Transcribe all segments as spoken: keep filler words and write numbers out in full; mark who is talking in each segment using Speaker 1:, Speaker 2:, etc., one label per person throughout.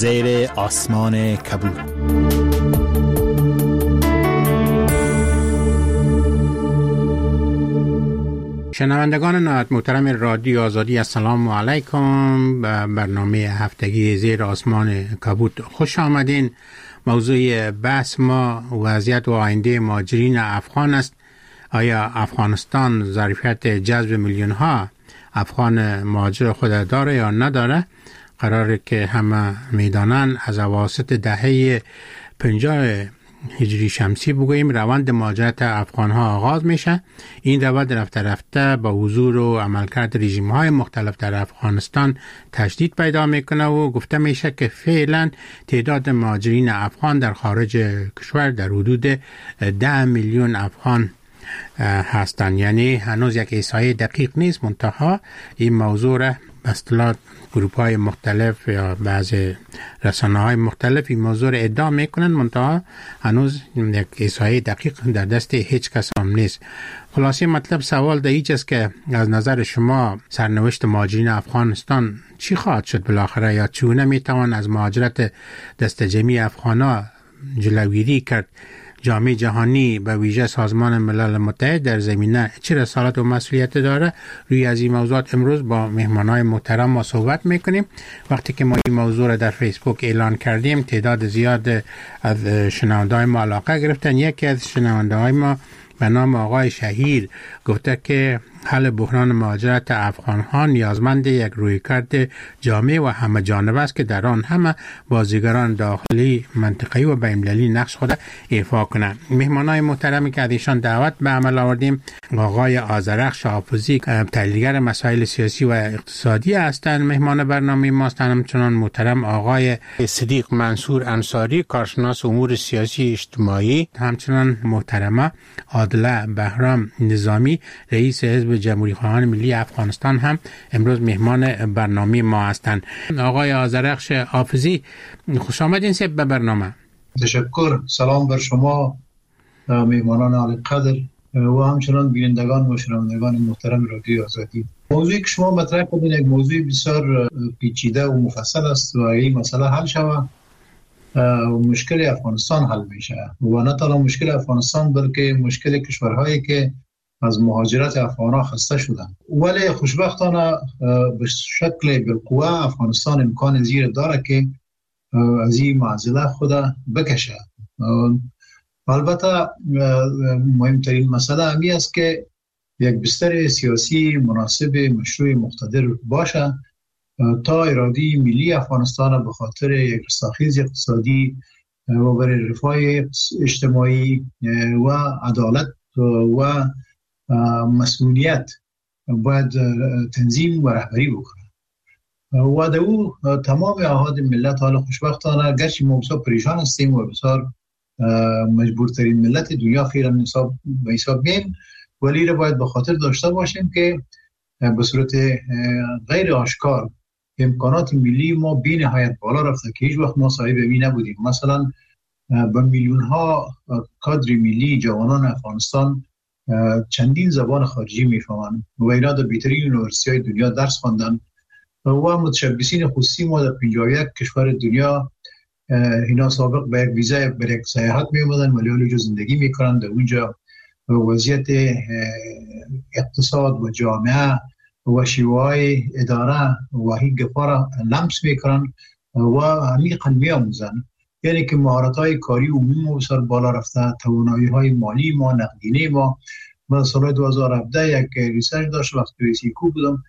Speaker 1: زیر آسمان کبود.
Speaker 2: شنوندگان نهایت محترم رادیو آزادی، السلام علیکم. به برنامه هفتگی زیر آسمان کبود خوش آمدین. موضوع بحث ما وضعیت و آینده مهاجرین افغان است. آیا افغانستان ظرفیت جذب میلیون ها افغان مهاجر خود داره یا نداره؟ قراره که همه میدانن از اواسط دهه پنجاه هجری شمسی بگوییم روند مهاجرت افغان ها آغاز میشه. این روند رفته رفته با حضور و عملکرد رژیم های مختلف در افغانستان تشدید پیدا میکنه و گفته میشه که فعلا تعداد مهاجرین افغان در خارج کشور در حدود ده میلیون افغان هستند. یعنی هنوز یک احصایه دقیق نیست، منتها این موضوع را به اصطلاح گروپ های مختلف یا بعضی رسانه های مختلف این موضوع را ادعا میکنند، منتها هنوز یک احصایه دقیق در دست هیچ کس هم نیست. خلاصه مطلب سوال در اینجاست است که از نظر شما سرنوشت مهاجرین افغانستان چی خواهد شد بالاخره، یا چگونه میتوان از مهاجرت دست جمعی افغانا جلوگیری کرد؟ جامعه جهانی به ویژه سازمان ملل متحد در زمینه چه رسالت و مسئولیت داره؟ روی از این موضوعات امروز با مهمانای محترم ما صحبت میکنیم. وقتی که ما این موضوع را در فیسبوک اعلان کردیم تعداد زیاد از شنونده‌های ما علاقه گرفتن. یکی از شنونده‌های ما به نام آقای شهیر گفته که حل بحران مهاجرت افغان‌ها نیازمند یک رویکرد جامع و همه جانبه است که در آن همه بازیگران داخلی، منطقه‌ای و بین‌المللی نقش خود ایفا کنند. مهمانای محترمی که از ایشان دعوت به عمل آوردیم آقای آذرخش حافظی، تحلیلگر مسائل سیاسی و اقتصادی هستند، مهمان برنامه ما هستند. همچنان محترم آقای صدیق منصور انصاری، کارشناس امور سیاسی اجتماعی، همچنان محترمه عادله بهرام نظامی، رئیس حزب جمهوری خواهان ملی افغانستان هم امروز مهمان برنامه ما هستند. آقای آذرخش حافظی، خوش آمدین سب به برنامه.
Speaker 3: تشکر. سلام بر شما مهمانان عالی قدر و همچنان بینندگان و شنوندگان محترم رادیو آزادی. موضوعی که شما مطرح کردین یک موضوع بسیار پیچیده و مفصل است و این مسئله حل شود مشکل افغانستان حل میشه و نه تنها مشکل افغانستان بلکه مشکل کشورهایی که از مهاجرت افغان‌ها خسته شدن. ولی خوشبختانه به شکل بالقوه افغانستان امکان زیر داره که از این معضله خود بکشه. البته مهمترین مسئله همی است که یک بستر سیاسی مناسب مشروع مقتدر باشه تا اراده ملی افغانستان به خاطر یک رستاخیز اقتصادی و برای رفاه اجتماعی و عدالت و مسئولیت باید تنظیم و رهبری بکنه و در او تمام احاد ملت. حالا خوشبختانه گرچه ما بسیار پریشان هستیم و بسیار مجبورترین ملت دنیا خیرا به حساب میایم، ولی را باید به خاطر داشته باشیم که به صورت غیر آشکار امکانات ملی ما بی نهایت بالا رفته که هیچ وقت ما صاحب می نبودیم. مثلا به میلیون ها کادر ملی جوانان افغانستان چندین زبان خارجی میفهمند و اینا در بهترین یونیورسی‌های دنیا درس خواندن و متشبثین خصوصی ما در پنجاه و یک کشور دنیا اینا سابق به یک ویزا برای یک سیاحت می اومدن ولی حالا زندگی میکنن در اونجا وضعیت اقتصاد و جامعه و شیوه اداره و هی گفاره لمس میکنن و عمیقا میآموزن. یعنی که مهارت‌های کاری عمومی ما بسیار بالا رفته، توانایی‌های مالی ما، نقدینه ما. من سال دو هزار و هفده یک ریسرچ داشت وقتی رئیس ایکو بودم،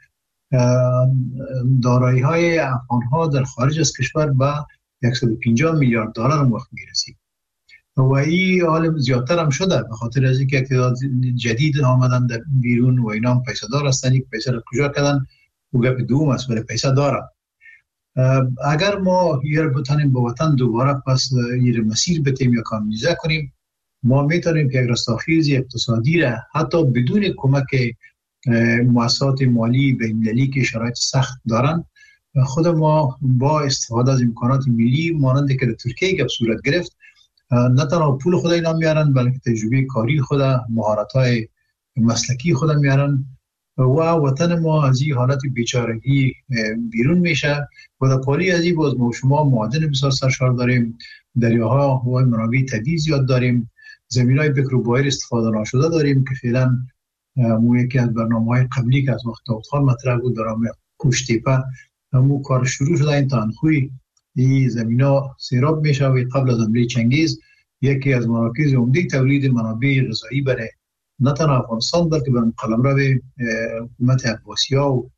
Speaker 3: دارایی‌های افغان‌ها در خارج از کشور به صد و پنجاه میلیارد دلار هم وقت میرسید و این حال زیادتر هم شده به خاطر از اینکه تعداد جدید آمدن در بیرون و اینا هم پیسه دار هستن. یک پیسه را کجا کردن و گپ دوم است ولی پیسه داره. اگر ما یه رو بتانیم به وطن دوباره پس یه مسیر بتیم یا کانالیزه کنیم، ما میتونیم که یک رستاخیز اقتصادی را حتی بدون کمک مؤسسات مالی بین‌المللی که شرایط سخت دارن خود ما با استفاده از امکانات ملی مانند که در ترکیه گپ صورت گرفت نه تنها پول خود اینا میارن بلکه تجربه کاری خود، مهارت‌های مسلکی خود میارن و وطن ما از این حالت بیچارگی بیرون میشه و در پالی از این باز ما شما معادن بسیار سرشار داریم، دریاها و منابع طبیعی زیاد داریم، زمینای بکر و بایر استفاده نشده داریم که فعلا مو یکی از برنامه‌های قبلی که از وقت داود خان مطرح بود برنامه کوشتیپه همو کار شروع شده. این تانخوی این زمینا سیراب میشه و قبل از حمله چنگیز یکی از مراکز عمده تولید منابع غذایی برای نه تنها افغانستان بلکه بر قلمرو حکومت عباسی‌ها و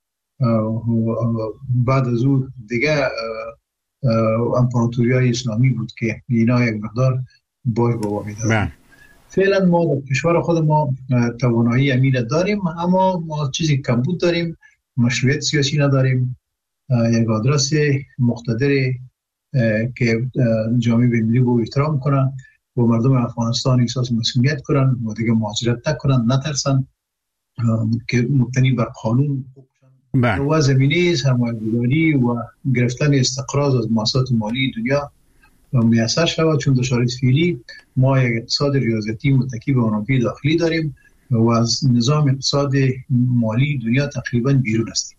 Speaker 3: بعد از اون دیگه امپراتوری‌های اسلامی بود که اینا یک مقدار باج بابا میداد. فعلا ما در کشور خود ما توانایی امید داریم، اما ما چیزی کمبود داریم، مشروعیت سیاسی نداریم، یک آدرس مقتدر که جامعه بین‌المللی رو احترام کنن و مردم افغانستان احساس مسئولیت کنن و دیگه مهاجرت نکنن، نترسن، که مبتنی بر قانون و زمینه سرمایه‌گذاری و گرفتن استقراض از مؤسسات مالی دنیا میسر شود، چون در شرایط فعلی ما یک اقتصاد ریاضتی متکی به منابع داخلی داریم و از نظام اقتصاد مالی دنیا تقریبا بیرون هستیم.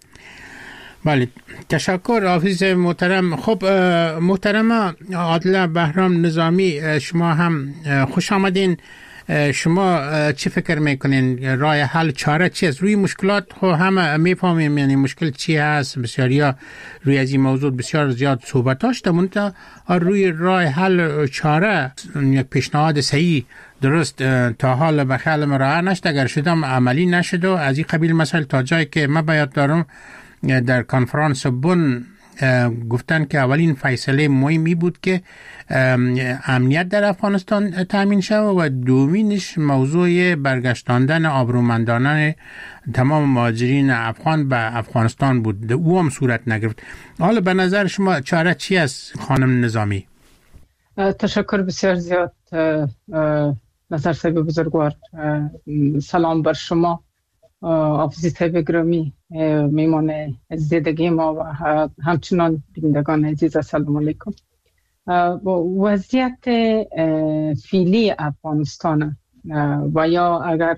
Speaker 2: بله، تشکر حافظ محترم. خب محترم عادله بهرام نظامی، شما هم خوش آمدین. شما چی فکر میکنین راه حل چاره چی است؟ روی مشکلات خب همه میفهمیم، یعنی مشکل چی هست، بسیاریا روی از این موضوع بسیار زیاد صحبت داشته، منتها روی راه حل چاره یک پیشنهاد صحیح درست تا حال به خیال مرا نشد، اگر شدم عملی نشد و از این قبیل مسائل تا جایی که من بیاد دارم در کنفرانس بن گفتن که اولین فیصله مهمی بود که امنیت در افغانستان تامین شود و دومینش موضوع برگشتاندن آبرومندانه تمام مهاجرین افغان به افغانستان بود. او هم صورت نگرفت. حالا به نظر شما چاره چی است خانم نظامی؟
Speaker 4: تشکر بسیار زیاد نظر صاحب بزرگوار. سلام بر شما آفیسی طیب گرامی، میمان زیدگی ما و همچنان بینندگان عزیز، السلام علیکم. وضعیت فعلی افغانستان و یا اگر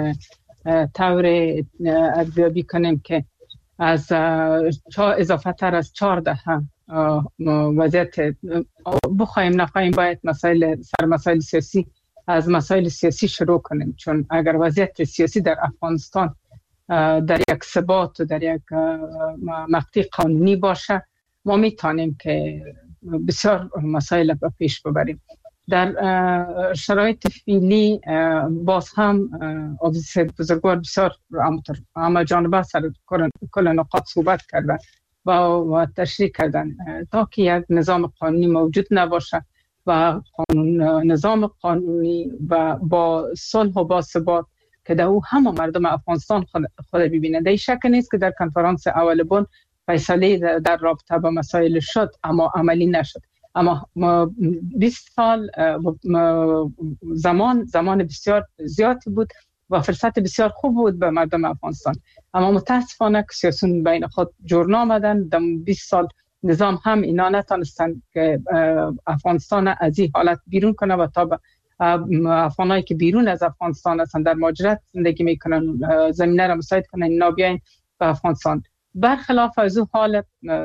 Speaker 4: طور ارزیابی کنیم که از اضافه تر از چهار دهه وضعیت بخوایم نخواهیم باید مسائل سر مسائل سیاسی از مسائل سیاسی شروع کنیم، چون اگر وضعیت سیاسی در افغانستان در یک ثبات و در یک مقطع قانونی باشه ما میتونیم که بسیار مسائل به پیش ببریم. در شرایط فعلی باز هم آفیس بزرگوار بسیار همه جانبه سر کل نقاط صحبت کردن و تشریح کردن تا که یک نظام قانونی موجود نباشه و قانون نظام قانونی و با صلح و با ثبات که در او همه مردم افغانستان خود ببینند. در شک نیست که در کنفرانس اول بن فیصله در رابطه با مسائل شد اما عملی نشد. اما بیست سال زمان زمان بسیار زیادی بود و فرصت بسیار خوب بود به مردم افغانستان، اما متاسفانه که سیاسیون بین خود جور نامدن. در بیست سال نظام هم اینا نتونستن که افغانستان از این حالت بیرون کنه و تا افغانایی که بیرون از افغانستان هستن در مهاجرت زندگی میکنن زمینه را مساعد کنن اینا بیاین به افغانستان. برخلاف از اون حالت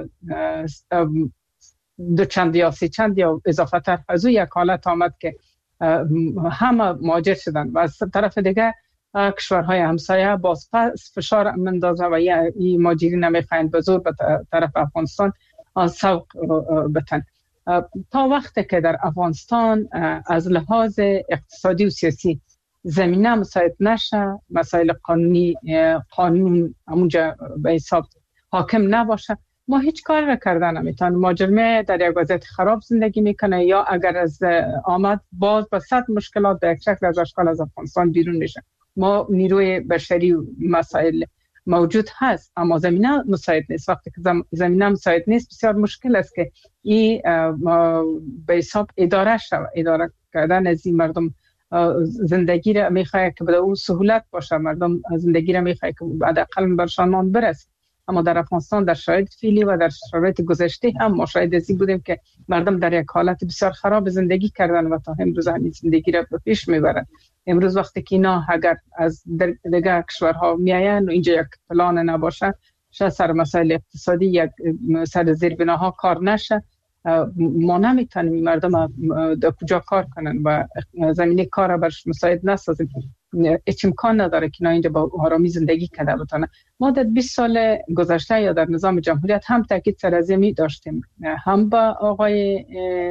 Speaker 4: دو چند یا سه چند یا اضافه تر از اون یک حالت آمد که همه مهاجر شدن و از طرف دیگه کشورهای همسایه باز پس فشار مندازه و این مهاجرین نمیخواین به زور به طرف افغانستان سوق بتن. تا وقتی که در افغانستان از لحاظ اقتصادی و سیاسی زمینه مساعد نشه، مسائل قانونی قانون همونجا به حساب حاکم نباشه، ما هیچ کار را کردن نمیتونیم. مهاجر در یک وضعیت خراب زندگی میکنه یا اگر از آمد باز با صد مشکلات به یک شکل از اشکال از افغانستان بیرون میشه. ما نیروی بشری و مسائل موجود هست اما زمینه مساعد نیست. وقتی که زمینه مساعد نیست بسیار مشکل است که این به حساب اداره شود. اداره کردن از این مردم زندگی را میخواه که به اون سهولت باشه، مردم زندگی را میخواه که بعد اقل برشان برسه اما در افغانستان در شرایط فعلی و در شرایط گذشته هم ما شاهد ازی بودیم که مردم در یک حالت بسیار خراب زندگی کردن و تا امروز همین زندگی را به پیش میبرن. امروز وقتی که اینا اگر از دیگر کشورها میاین و اینجا یک پلان نباشه، شاید سر مسائل اقتصادی یک سر زیربناها کار نشه، ما نمیتونیم مردم در کجا کار کنن و زمینه کار برش مساعد نسازیم. هیچ امکان نداره که اینجا با آرامی زندگی کنه بتونه. ما در بیست سال گذشته یا در نظام جمهوریت هم تاکید سر از می داشتیم، هم با آقای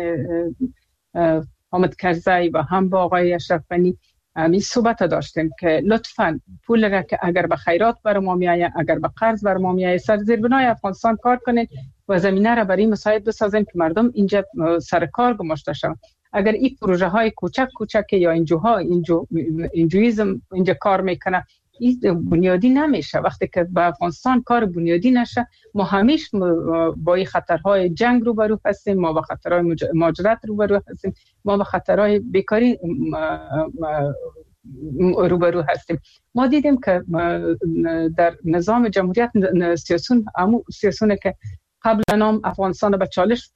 Speaker 4: حامد کرزی و هم با آقای اشرف غنی می صحبت داشتیم که لطفاً پول را که اگر به خیرات بر ما میایه، اگر به قرض بر ما میایه، سر زیربنای افغانستان کار کنین و زمینه را برای مساعد بسازین که مردم اینجا سر کار گماشته شوند. اگر این پروژه های کوچک کوچک یا اینجوها اینجو اینجویزم اینجا کار میکنه، این بنیادی نمیشه. وقتی که به افغانستان کار بنیادی نشه، ما همیشه با این خطرهای جنگ روبرو هستیم، ما با خطرهای مهاجرت روبرو هستیم، ما با خطرهای بیکاری روبرو هستیم. ما دیدیم که در نظام جمهوریت سیاسون امو سیاسونه که قبل نام افغانستان به چالش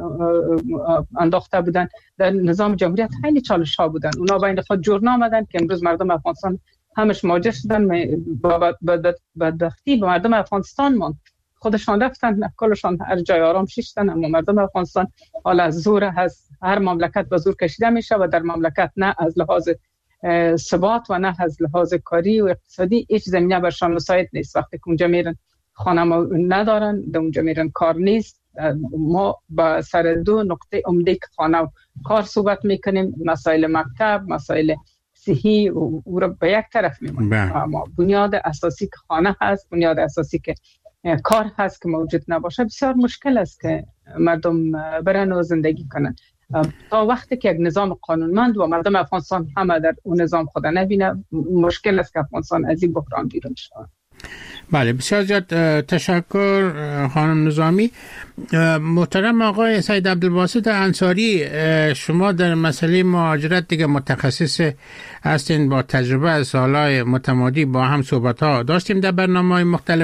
Speaker 4: انداخته بودن، در نظام جمهوریت خیلی چالش ها بودن. اونا بین خود جور نامدن که امروز مردم افغانستان همش مواجه شدن با بدبختی. با مردم افغانستان ماند، خودشان رفتن کلشان هر جای آرام شیشتن، اما مردم افغانستان حالا از زور هست، هر مملکت به زور کشیده میشه و در مملکت نه از لحاظ ثبات و نه از لحاظ کاری و اقتصادی هیچ زمینه برشان مساعد نیست. وقتی که اونجا میرن خانه ما ندارن، در اونجا میرن کار نیست. ما با سر دو نقطه عمده که خانه و کار صحبت میکنیم، مسائل مکتب، مسائل صحی او را به یک طرف میمونیم. اما بنیاد اساسی که خانه هست، بنیاد اساسی که کار هست که موجود نباشه، بسیار مشکل است که مردم برن و زندگی کنن. تا وقتی که یک نظام قانونمند و مردم افغانستان همه در اون نظام خود نبینه، مشکل است که افغانستان از این بحران بیرون شود.
Speaker 2: بله، بسیار زیاد تشکر خانم نظامی. محترم آقای سید عبدالباسط انصاری، شما در مسئله مهاجرت دیگه متخصص هستین، با تجربه از سالهای متمادی با هم صحبت ها داشتیم در برنامه‌های مختلف.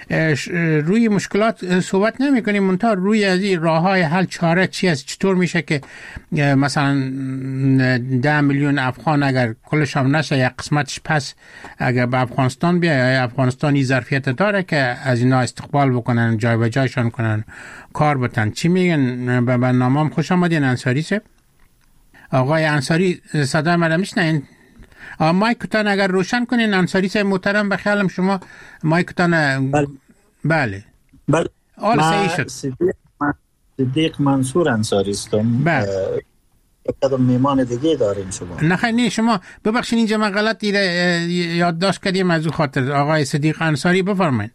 Speaker 2: روی مشکلات صحبت نمی کنیم، منتها روی از این راه های حل چاره چی است؟ چطور میشه که مثلا ده میلیون افغان اگر کلش هم نشه یک قسمتش پس اگر به افغانستان بیاید، افغانستانی ظرفیت داره که از اینا استقبال بکنن، جای به جایشان کنن، کار بتن؟ چی میگن؟ به برنامه خوش آمدین انصاری صاحب. آقای انصاری صدای مرا میشنین؟ مایکتان اگر روشن کنین انصاری صاحب محترم، به خیالم شما مایکتان.
Speaker 5: بله
Speaker 2: بله
Speaker 5: بله
Speaker 2: آل صحیح شد.
Speaker 5: صدیق, صدیق منصور انصاری هستم.
Speaker 2: بله
Speaker 5: یک میمان دیگه داریم شما.
Speaker 2: نه خیلی نه، شما ببخشید اینجا من غلط یادداشت کردیم از اون خاطر. آقای صدیق انصاری بفرمایید.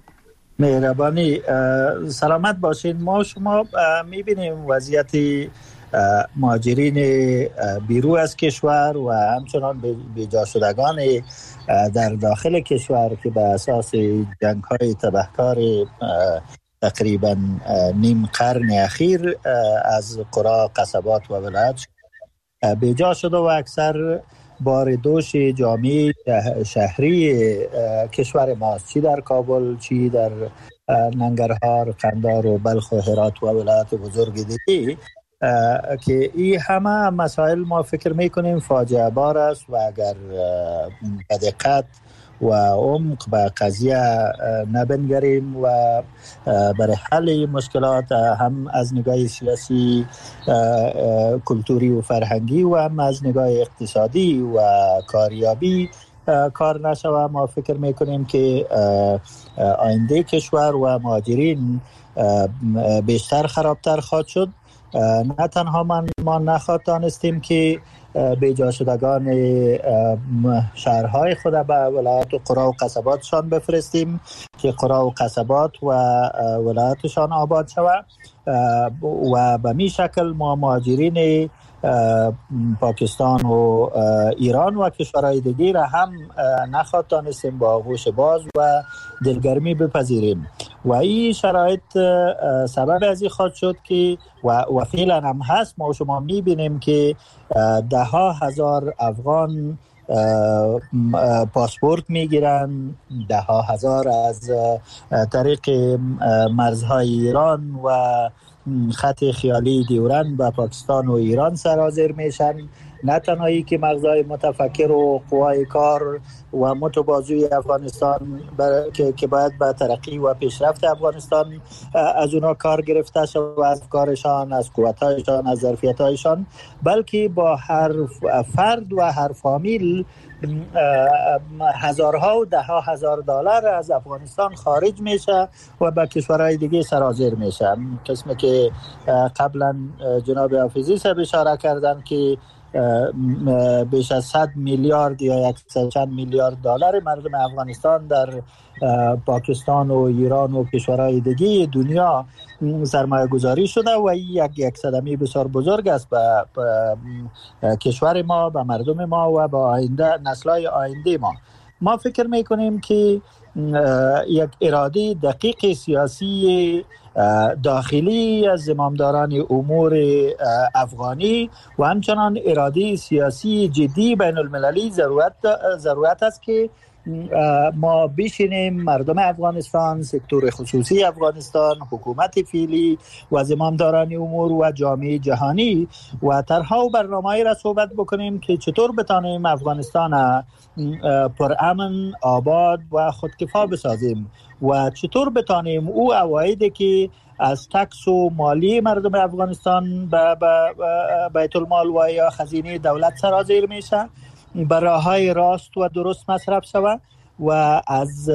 Speaker 5: مهربانی، سلامت باشین. ما شما میبینیم وضعیت مهاجرین بیرون از کشور و همچنان بیجا شدگان در داخل کشور که به اساس جنگ‌های تبهکار تقریبا نیم قرن اخیر از قرا، قصبات و ولایت بیجا شده و اکثر بار دوش جامعه شهری کشور ماست، چی در کابل، چی در ننگرهار، قندار و بلخ و هرات و ولایت بزرگ دیگه، که این همه مسائل ما فکر میکنیم فاجعه بار است و اگر به دقت و عمق به قضیه نبنگریم و برای حل مشکلات هم از نگاه سیاسی، کلتوری و فرهنگی و هم از نگاه اقتصادی و کاریابی کار نشود، ما فکر میکنیم که آینده کشور و مهاجرین بیشتر خرابتر خواهد شد. نه تنها من ما نخواهد دانستیم که بیجا شدگان شهرهای خود به ولایت و قرا و قصباتشان بفرستیم که قرا و قصبات و ولایتشان آباد شود و به می شکل ما مهاجرین پاکستان و ایران و کشورهای دیگه را هم نخواهد دانستیم با آغوش باز و دلگرمی بپذیریم و این شرایط سبب از این خواهد شد که و, و فعلا هم هست. ما شما میبینیم که ده ها هزار افغان پاسپورت میگیرن، ده ها هزار از طریق مرزهای ایران و خط خیالی دیورند به پاکستان و ایران سرازیر میشن. نه تنهایی که مغزهای متفکر و قوای کار و متبازوی افغانستان که که باید به ترقی و پیشرفت افغانستان از اونا کار گرفته شد، از کارشان، از قوتایشان، از ظرفیتایشان، بلکه با هر فرد و هر فامیل هزارها و ده ها هزار دلار از افغانستان خارج میشه و به کشورهای دیگه سرازیر میشه. قسمی که قبلا جناب حافظی صاحب اشاره کردن که بیش از صد میلیارد یا یک چند میلیارد دلار مردم افغانستان در پاکستان و ایران و کشورهای دیگه دنیا سرمایه گذاری شده و یک یک صدمه بسیار بزرگ است به کشور ما، به مردم ما و به آینده نسل‌های آینده ما. ما فکر میکنیم که یک اراده دقیق سیاسی داخلی از زمامداران امور افغانی و همچنان اراده سیاسی جدی بین المللی ضرورت ضرورت است که ما بشینیم مردم افغانستان، سکتور خصوصی افغانستان، حکومت فعلی و زمامداران امور و جامعه جهانی و طرح‌ها و برنامه‌ای را صحبت بکنیم که چطور بتانیم افغانستان پرامن، آباد و خودکفا بسازیم و چطور بتانیم او عوایدی که از تکس و مالی مردم افغانستان به بیت المال و یا خزینه دولت سرازیر میشه به راه‌های راست و درست مصرف شود و از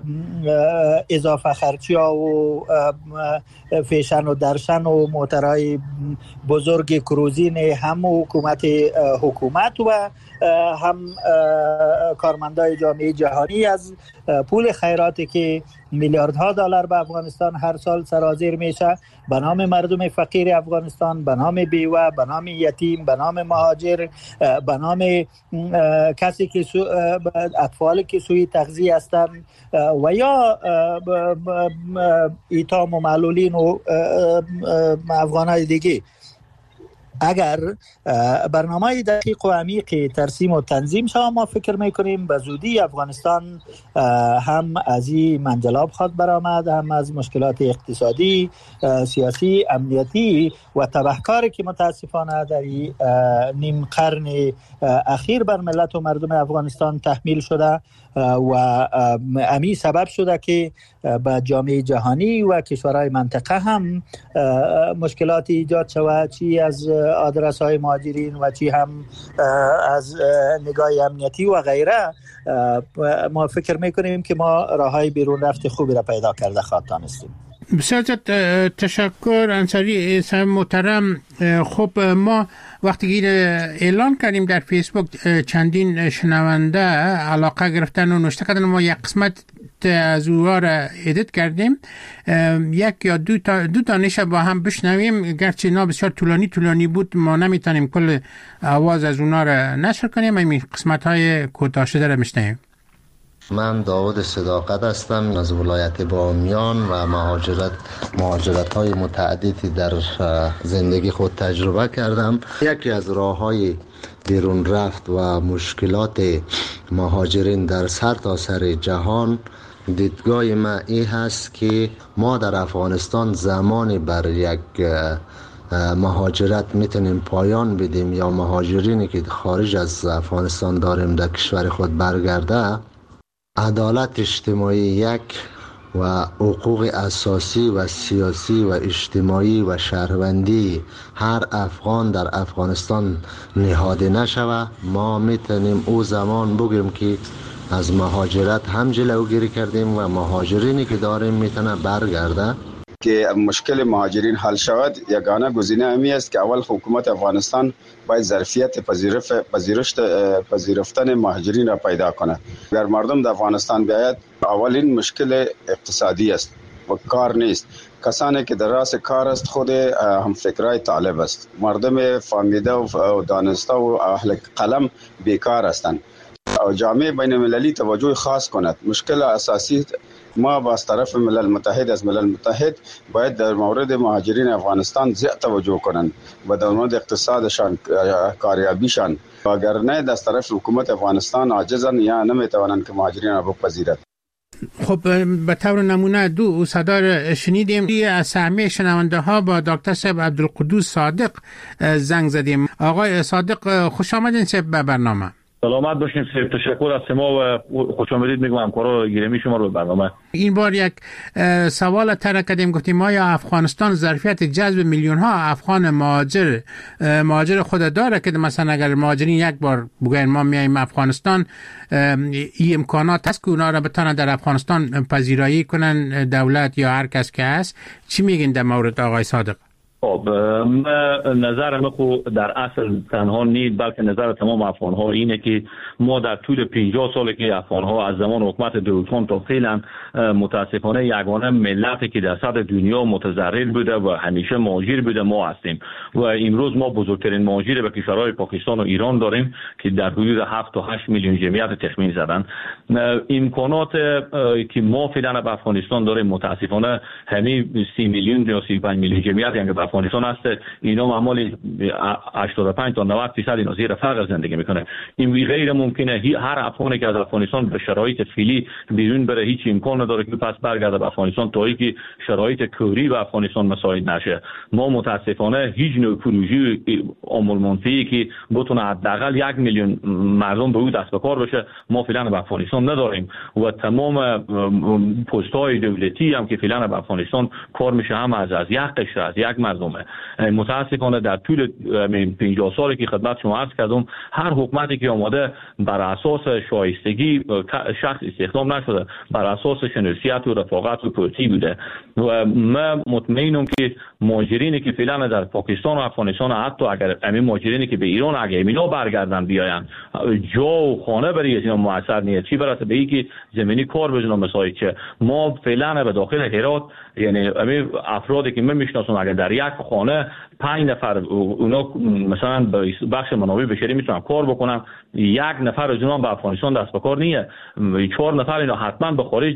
Speaker 5: اضافه خرچی ها و فیشن و درشن و موترهای بزرگ کروزین هم حکومت حکومت و هم کارمندای جامعه جهانی از پول خیراتی که میلیاردها دلار به افغانستان هر سال سرازیر میشه به نام مردم فقیر افغانستان، به نام بیوه، به نام یتیم، به نام مهاجر، به نام کسی که سو اطفالی که سوی تغذیه هستند و یا ایتام و معلولین و افغانای دیگه. اگر برنامه دقیق و عمیق ترسیم و تنظیم شود، ما فکر میکنیم به زودی افغانستان هم از این منجلاب خواهد برآمد، هم از مشکلات اقتصادی، سیاسی، امنیتی و تبهکاری که متاسفانه در نیم قرن اخیر بر ملت و مردم افغانستان تحمیل شده و امی سبب شده که با جامعه جهانی و کشورهای منطقه هم مشکلات ایجاد شود، چی از آدرس های مهاجرین و چی هم از نگاه امنیتی و غیره. ما فکر میکنیم که ما راههای بیرون رفت خوبی را پیدا کرده خواهد دانستیم.
Speaker 2: بسیار تشکر انصاری صاحب محترم. خب ما وقتی اعلان کردیم در فیسبوک چندین شنونده علاقه گرفتن و نوشته کردن، ما یک قسمت از اوها را ادیت کردیم، یک یا دو تا دو تانش با هم بشنویم، گرچه اینا بسیار طولانی طولانی بود ما نمیتونیم کل آواز از اونا را نشر کنیم، این قسمت های کوتاه شده را میشنویم.
Speaker 6: من داود صداقت هستم از ولایت بامیان و مهاجرت مهاجرت های متعددی در زندگی خود تجربه کردم. یکی از راه های بیرون رفت و مشکلات مهاجرین در سرتاسر جهان، دیدگاه من این هست که ما در افغانستان زمانی بر یک مهاجرت میتونیم پایان بدیم یا مهاجرینی که خارج از افغانستان داریم در کشور خود برگرده، عدالت اجتماعی یک و حقوق اساسی و سیاسی و اجتماعی و شهروندی هر افغان در افغانستان نهاده نشوه، ما میتونیم او زمان بگیم که از مهاجرت هم جلوگیری کردیم و مهاجرینی که داریم میتونه برگرده.
Speaker 7: که مشکل مهاجرین حل شود، یگانه گزینه امی است که اول حکومت افغانستان باید ظرفیت پذیرش پذیرفتن مهاجرین را پیدا کند. اگر مردم در افغانستان بیاید، اولین مشکل اقتصادی است و کار نیست. کسانی که در راس کار است خود هم فکرای طالب است. مردم فهمیده و دانسته و اهل قلم بیکار هستند. جامعه بین المللی توجه خاص کند. مشکل اساسی ما با از طرف ملل متحد از ملل متحد باید در مورد مهاجرین افغانستان زیاد توجه کنند و در مورد اقتصادشان، کاریابیشان، وگرنه از طرف حکومت افغانستان عاجزن یا نمیتوانند که مهاجرین را بپذیرد.
Speaker 2: خب به طور نمونه دو صدار شنیدیم از سهمیه شنونده ها با دکتر صاحب عبدالقدوس صادق زنگ زدیم. آقای صادق خوش آمدین صاحب به برنامه.
Speaker 8: سلامت باشین صاحب، تشکر از شما و خوش آمدید میگم همکارا گرامی شما رو به برنامه.
Speaker 2: این بار یک سوال طرح کردیم، گفتیم ما یا افغانستان ظرفیت جذب میلیون ها افغان مهاجر مهاجر خود داره که مثلا اگر مهاجرین یک بار بگن ما میایم افغانستان، این امکانات هست که اونا را بتونن در افغانستان پذیرایی کنن دولت یا هر کس که هست؟ چی میگین در مورد آقای صادق؟
Speaker 8: خب نظر من خود در اصل تنها نیست بلکه نظر تمام افغان ها اینه که ما در طول پنجاه سالی که افغان ها از زمان حکومت دولتخان تا فعلا متاسفانه یگانه ملتی که در سطح دنیا متضرر بوده و همیشه مهاجر بوده ما هستیم و امروز ما بزرگترین مهاجر به کشورهای پاکستان و ایران داریم که در حدود هفت تا هشت میلیون جمعیت تخمین زدن. امکانات که ما فعلا به افغانستان داریم متاسفانه همین سی میلیون یا سی و پنج میلیون جمعیت یعنی افغانستان هست، اینا معمولی هشتاد و پنج تا نود درصد اینا زیر فقر زندگی میکنه. این غیر ممکنه هر افغانی که از افغانستان به شرایط فعلی بیرون بره هیچ امکان نداره که پس برگرده به افغانستان تا اینکه شرایط کوری به افغانستان مساعد نشه. ما متاسفانه هیچ نوع پروژه عمل منفی که بتونه حداقل یک میلیون مردم به او دست به کار بشه ما فعلا به افغانستان نداریم و تمام پست‌های دولتی هم که فعلا به افغانستان کار میشه هم از از یک قشر از یک مردم. متاسفانه در طول پنجاه سالی که خدمت شما عرض کردم هر حکومتی که آمده بر اساس شایستگی شخص استخدام نشده، بر اساس شناسیت و رفاقت و پرتی بوده و من مطمئنم که مهاجرینی که فعلا در پاکستان و افغانستان حتی اگر همین مهاجرینی که به ایران اگه اینا برگردن بیاین جا و خانه برای اینا موثر نیست، چی برسه به اینکه زمینی کار بزنن مساعد شه. ما فعلا به داخل هرات یعنی همین افرادی که من میشناسم اگر در یک خانه پنج نفر اونا مثلا به بخش منابع بشری میتونن کار بکنن، یک نفر از اونها به افغانستان دست به کار نیه، چهار نفر اینا حتما به خارج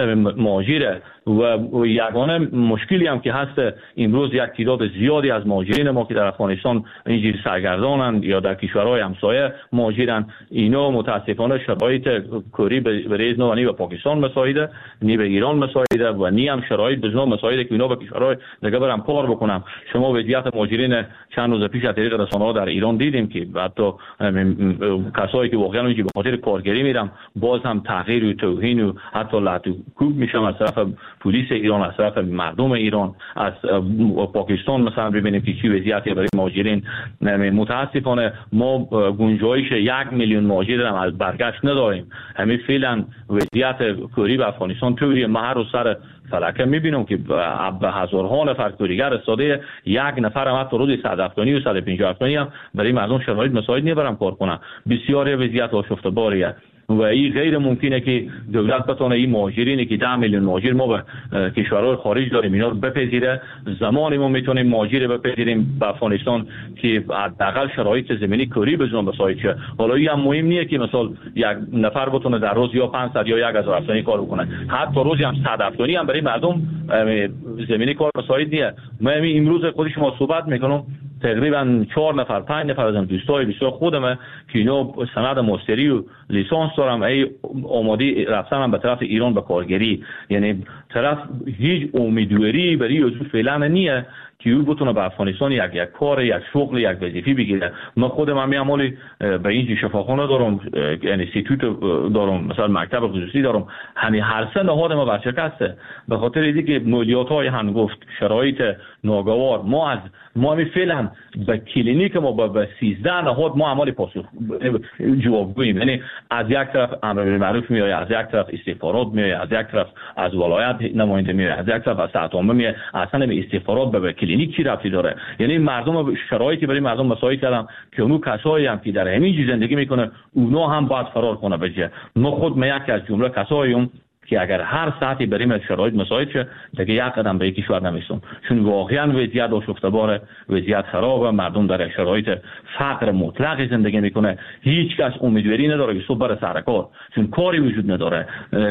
Speaker 8: مهاجره و یگانه مشکلی هم که هست امروز یک تعداد زیادی از مهاجرین ما که در افغانستان اینجوری سرگردانند یا در کشورهای همسایه مهاجرن، اینا متاسفانه شرایط کاری برای اینا نی به پاکستان مساعده نی به ایران مساعده و نی هم شرایط بزنو مساعده که اینا به کشورهای دیگه برام کار بکنم. شما وضعیت مهاجرین چند روز پیش از طریق رسانه‌ها در ایران دیدیم که حتی کسایی که واقعا اونجا به خاطر کارگری میرن باز هم تغییر و توهین و حتی لعن و کوب میشن از طرف پلیس ایران، از طرف مردم ایران، از پاکستان مثلا ببینیم که چی وضعیتی برای مهاجرین. متاسفانه ما گنجایش یک میلیون مهاجر هم از برگشت نداریم. همین فعلا وضعیت کوری به افغانستان طوری مهر و سر فلکه میبینم که به هزارها نفر کوریگر استاده، یک نفر هم حتی روزی صد افغانی و صد و پنجاه افغانی هم برای مردم شرایط مساعد نیبرم کار کنن. بسیاری وضعیت آشفته باریه و این غیر ممکنه که دولت بتونه این مهاجرینی که ده میلیون مهاجر ما به کشورهای خارج داریم اینا رو بپذیره. زمانی ما میتونیم مهاجر بپذیریم به افغانستان که حداقل شرایط زمینی کاری بزنن مساعد شه. حالا این هم مهم نیه که مثلا یک نفر بتونه در روز یا پانصد یا هزار افغانی کار کنه، حتی روزی هم صد افغانی هم برای مردم زمینی کار مساعد نیه. من امروز خود شما صحبت میکنم تقریبا چهار نفر پنج نفر از دوستای دوستای خودم که اینا سند ماستری و لیسانس دارم ای آماده رفتن به طرف ایران به کارگری، یعنی طرف هیچ امیدواری برای یوزو فعلا نیه که او بتونه به افغانستان یک یک کار یک شغل یک وظیفه بگیره. من خودم هم عملی به این شفاخانه دارم، انستیتوت دارم، مثلا مکتب خصوصی دارم، همین هر سه نهاد ما برشکسته به خاطر اینکه مالیات های هنگفت شرایط ناگوار. ما از ما می فعلا به کلینیک ما به سیزده نهاد ما عملی پاسخ جوابگوییم، یعنی از یک طرف امر معروف میاد، از یک طرف استخبارات میاد، از یک طرف از ولایت نماینده میاد، از یک طرف از سطح عامه میاد. اصلا به استخبارات به کلینیک چی ربطی داره؟ یعنی مردم شرایطی برای مردم مساعد کردم که اونو کسایی هم که در همین زندگی میکنه اونا هم باید فرار کنه بجه. ما خود ما یکی از جمله کساییم که اگر هر ساعتی بریم از شرایط مساعد شه دیگه یک قدم به کشور نمیستم، چون واقعا وضعیت آشفته باره، وضعیت خرابه، مردم در شرایط فقر مطلق زندگی میکنه، هیچ کس امیدواری نداره که صبح بره سر کار، چون کاری وجود نداره،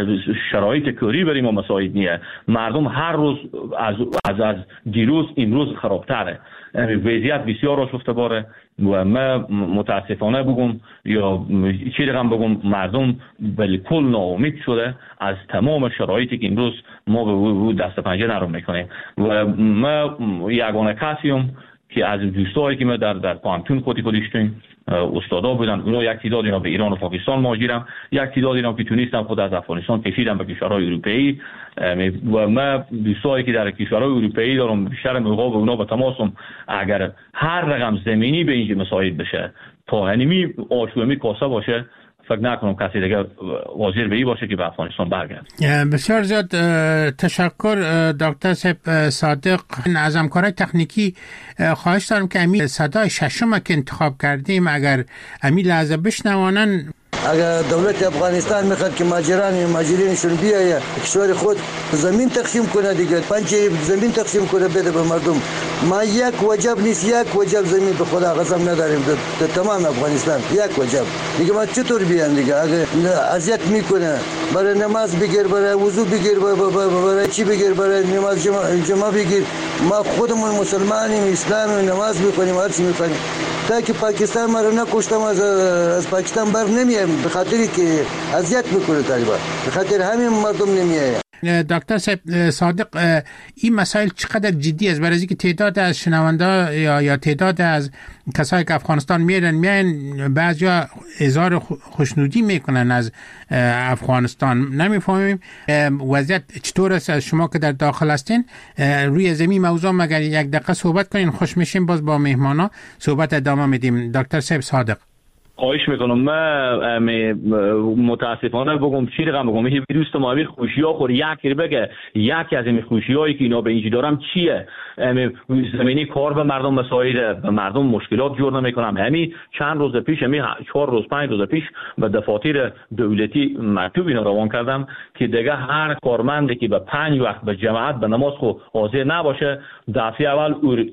Speaker 8: شرایط کاری بریم و مساعد نیه، مردم هر روز از از از دیروز امروز خرابتره، وضعیت بسیار آشفته باره و ما متاسفانه بگم یا چی رقم بگم مردم بالکل ناامید شده از تمام شرایطی که امروز ما به دست پنجه نرم میکنیم و ما یگانه کسیم که از دوستایی که ما در در پانتون خودی خودشتیم استادا بودن، اونا یک تعداد اینا به ایران و پاکستان مهاجرم، یک تعداد اینا که تونستن خود از افغانستان کشیدن به کشورهای اروپایی و ما دوستایی که در کشورهای اروپایی دارم بیشتر موقع به اونا به تماسم، اگر هر رقم زمینی به اینجا مساعد بشه تا هنمی آشومی کاسه باشه، فکر نکنم کسی دیگه حاضر به این باشه که به افغانستان برگرده.
Speaker 2: بسیار زیاد تشکر دکتر صاحب صادق. از همکارای تکنیکی خواهش دارم که امی صدای ششم که انتخاب کردیم اگر امی لحظه بشنوانن.
Speaker 9: اگر دولت افغانستان میخواد که ماجران ماجرینشون بیایه کشور خود زمین تقسیم کنه دیگه، پنج زمین تقسیم کنه بده به مردم. ما یک وجب نیست، یک وجب زمین به خدا قسم نداریم در تمام افغانستان، یک وجب دیگه. ما چطور بیان دیگه؟ اگر اذیت میکنه برای نماز بگیر، برای وضو بگیر، برای چی بگیر، برای نماز جمعه, جمعه بگیر. ما خودمون مسلمانیم، اسلام نماز میکنیم، هر چی میکنیم. تا که پاکستان ما رو نکشتم از از پاکستان بر نمیایم به خاطری که اذیت میکنه طالبان، به خاطر همین مردم نمیایم.
Speaker 2: دکتر صاحب صادق، این مسائل چقدر جدی است؟ برای اینکه تعداد از شنونده یا یا تعداد از کسایی که افغانستان میرن میان بعضیا اظهار خوشنودی میکنن از افغانستان، نمیفهمیم وضعیت چطور است. از شما که در داخل هستین روی زمین موضوع مگر یک دقیقه صحبت کنین، خوش میشیم باز با مهمانا صحبت ادامه میدیم. دکتر صاحب صادق.
Speaker 8: خواهش میکنم. من متاسفانه بگم چی رقم بگم، این دوست ما امیر خوشی ها خور یکی بگه یکی از این خوشی هایی که اینا به اینجا دارم چیه؟ زمینی کار به مردم مساعد، به مردم مشکلات جور نمیکنم. همین چند روز پیش، همین چهار روز پنج روز پیش به دفاتر دولتی مکتوب اینا روان کردم که دیگه هر کارمندی که به پنج وقت به جماعت به نماز خو حاضر نباشه دفعه اول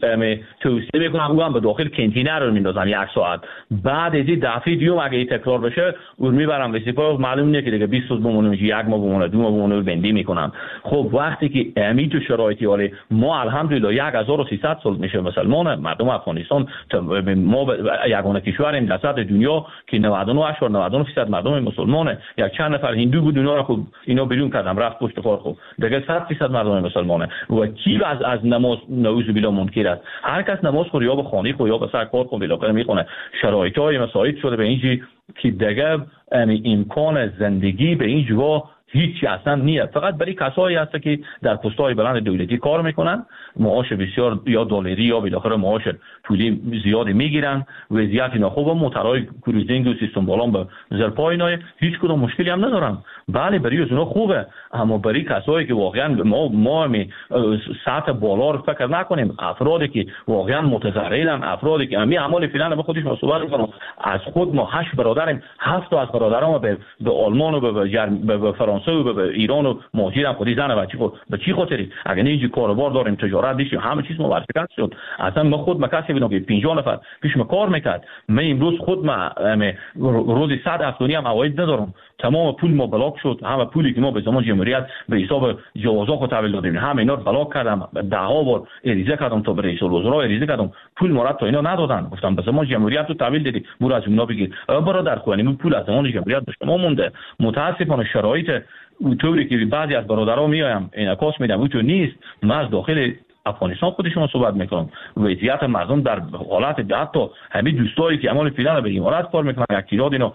Speaker 8: توصیه میکنم اونم به داخل کانتینر رو میندازم یک ساعت، بعد از این دفعه دیوم اگه تکرار بشه اون میبرم به سپاه، معلوم نیست که دیگه بیست روز بمونه، یک ماه بمونه، دو ماه بمونه، بندی میکنم. خب وقتی که امی تو شرایطی حاله ما الحمدلله یک هزار و سیصد سال میشه مسلمان مردم افغانستان، ما یگانه کشوریم در سطح دنیا که نود و نه اشار نود و نه درصد مردم مسلمانه. یک چند نفر هندو بود اونا رو خب اینا بیرون کردم رفت پشت کار، خب دیگه صد درصد مردم مسلمانه و کی از از نماز نعوذ بالله منکر است؟ هر کس نماز خور یا به خانه خو یا به سر کار خو بالاخره میخونه. شرایطای مساعد شده به اینجی که دیگه امکان زندگی به این جوا هیچ اصلا نیست، فقط برای کسایی هست که در پست‌های بلند دولتی کار میکنن، معاش بسیار یا دلاری یا بالاخره معاش پولی زیادی میگیرن، وضعیت اینا خوبه، موتورهای کروزینگ و سیستم بالان به زرپای اینا هیچ کدوم مشکلی هم ندارن. بله برای اونا خوبه، اما برای کسایی که واقعا ما ما می سطح بالا رو فکر نکنیم، افرادی که واقعا متضررن، افرادی که می اعمال فعلا به خودش مسئول میکنن. از خود ما هشت برادریم، هفت تا از برادرام به به آلمان و به به, به فرانسه و به ایران و مهاجرم خودی زن و بچه خود به چی خاطری؟ اگر اینجا کاروبار داریم، تجارت داشتیم، همه چیز ما ورشکست شد. اصلا ما خود ما کسی بودم که پنجاه نفر پیش ما کار میکرد، من امروز خود ما روزی صد افغانی هم عواید ندارم، تمام پول ما بلاک شد، همه پولی که ما به زمان جمهوریت به حساب جوازا خود تحویل دادیم همه اینا رو بلاک کردم، ده ها بار عریضه کردم تا به رئیس الوزراء عریضه کردم، پول ما را تا اینا ندادن، گفتم به زمان جمهوریت رو تحویل دادی برو از اونا بگیر. برادر خوانی پول از زمان جمهوریت به شما مونده. متاسفانه شرایط اونطوری که بعضی از برادرها میایم انعکاس میدم اون تو نیست. من از داخل افغانستان خودشون صحبت میکنم، وضعیت مردم در حالت حتی همین دوستایی که اعمال فعلا به این حالت کار میکنن، یک تیراد اینا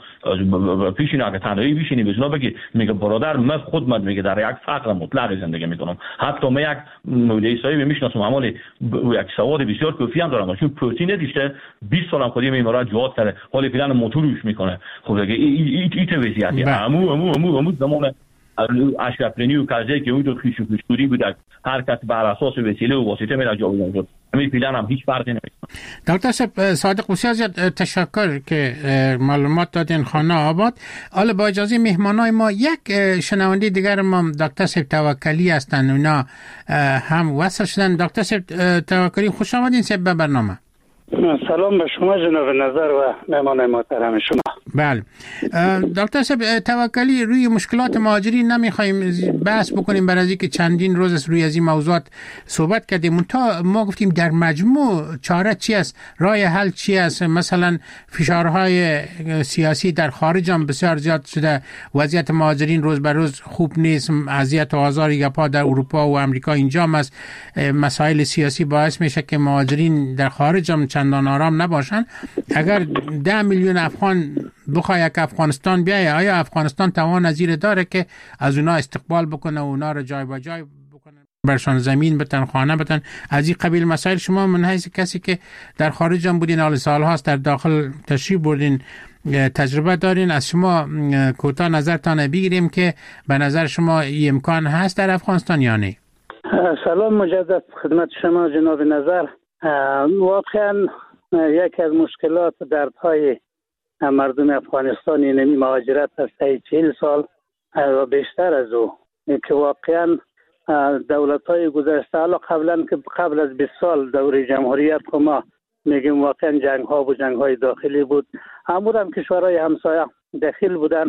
Speaker 8: پیش اینا که تنهایی بشینی بزنا بگی میگه برادر من خود من میگه در یک فقر مطلق زندگی میکنم، حتی من یک مولوی صاحب میشناسم اعمال یک سواد بسیار کافی هم دارم، چون پروتئین دیشته بیست سالم خودی میمورد جهاد کرده، حالا فعلا موتورش میکنه. خب دیگه این این وضعیتی عمو عمو عمو عمو زمان اشرف رنی و کارزی که اون دو خیش و خیشتوری بود، هر کس بر اساس وسیله و واسطه میره جا بودن. همین فعلا هم هیچ فرقی نمیکنه.
Speaker 2: دکتر صادق بسیار زیاد تشکر که معلومات دادین خانه آباد. حالا با اجازه مهمانای ما یک شنونده دیگر ما دکتر صاحب توکلی هستن، اونا هم وصل شدن. دکتر صاحب توکلی خوش آمدین صاحب به برنامه.
Speaker 10: سلام به شما جناب نظر و مهمان محترم شما.
Speaker 2: بله دکتر صاحب توکلی، روی مشکلات مهاجرین نمیخوایم بحث بکنیم برای اینکه چندین روز است روی از این موضوعات صحبت کردیم. تا ما گفتیم در مجموع چاره چی است، راه حل چی است؟ مثلا فشارهای سیاسی در خارج هم بسیار زیاد شده، وضعیت مهاجرین روز به روز خوب نیست، اذیت و آزار یپا در اروپا و امریکا اینجا است. مسائل سیاسی باعث میشه که مهاجرین در خارج هم چندان آرام نباشن. اگر ده میلیون افغان بخواه یک افغانستان بیایه، آیا افغانستان توان نظیر داره که از اونا استقبال بکنه و اونا رو جای با جای بکنه، برشان زمین بتن، خانه بتن، از این قبیل مسائل؟ شما من حیث کسی که در خارج هم بودین، حال سال هاست در داخل تشریف بردین، تجربه دارین، از شما کوتاه نظرتان بگیریم که به نظر شما این امکان هست در افغانستان یا نه؟
Speaker 10: سلام مجدد خدمت شما جناب نظر. واقعا یکی از مشکلات دردهای مردم افغانستان اینمی مهاجرت است. چهل سال و بیشتر از او که واقعا دولت‌های گذشته، حالا قبلا که قبل از بیست سال دوره جمهوریت که ما میگیم واقعا جنگ‌ها و جنگ‌های داخلی بود، امور هم کشورهای همسایه داخل بودن.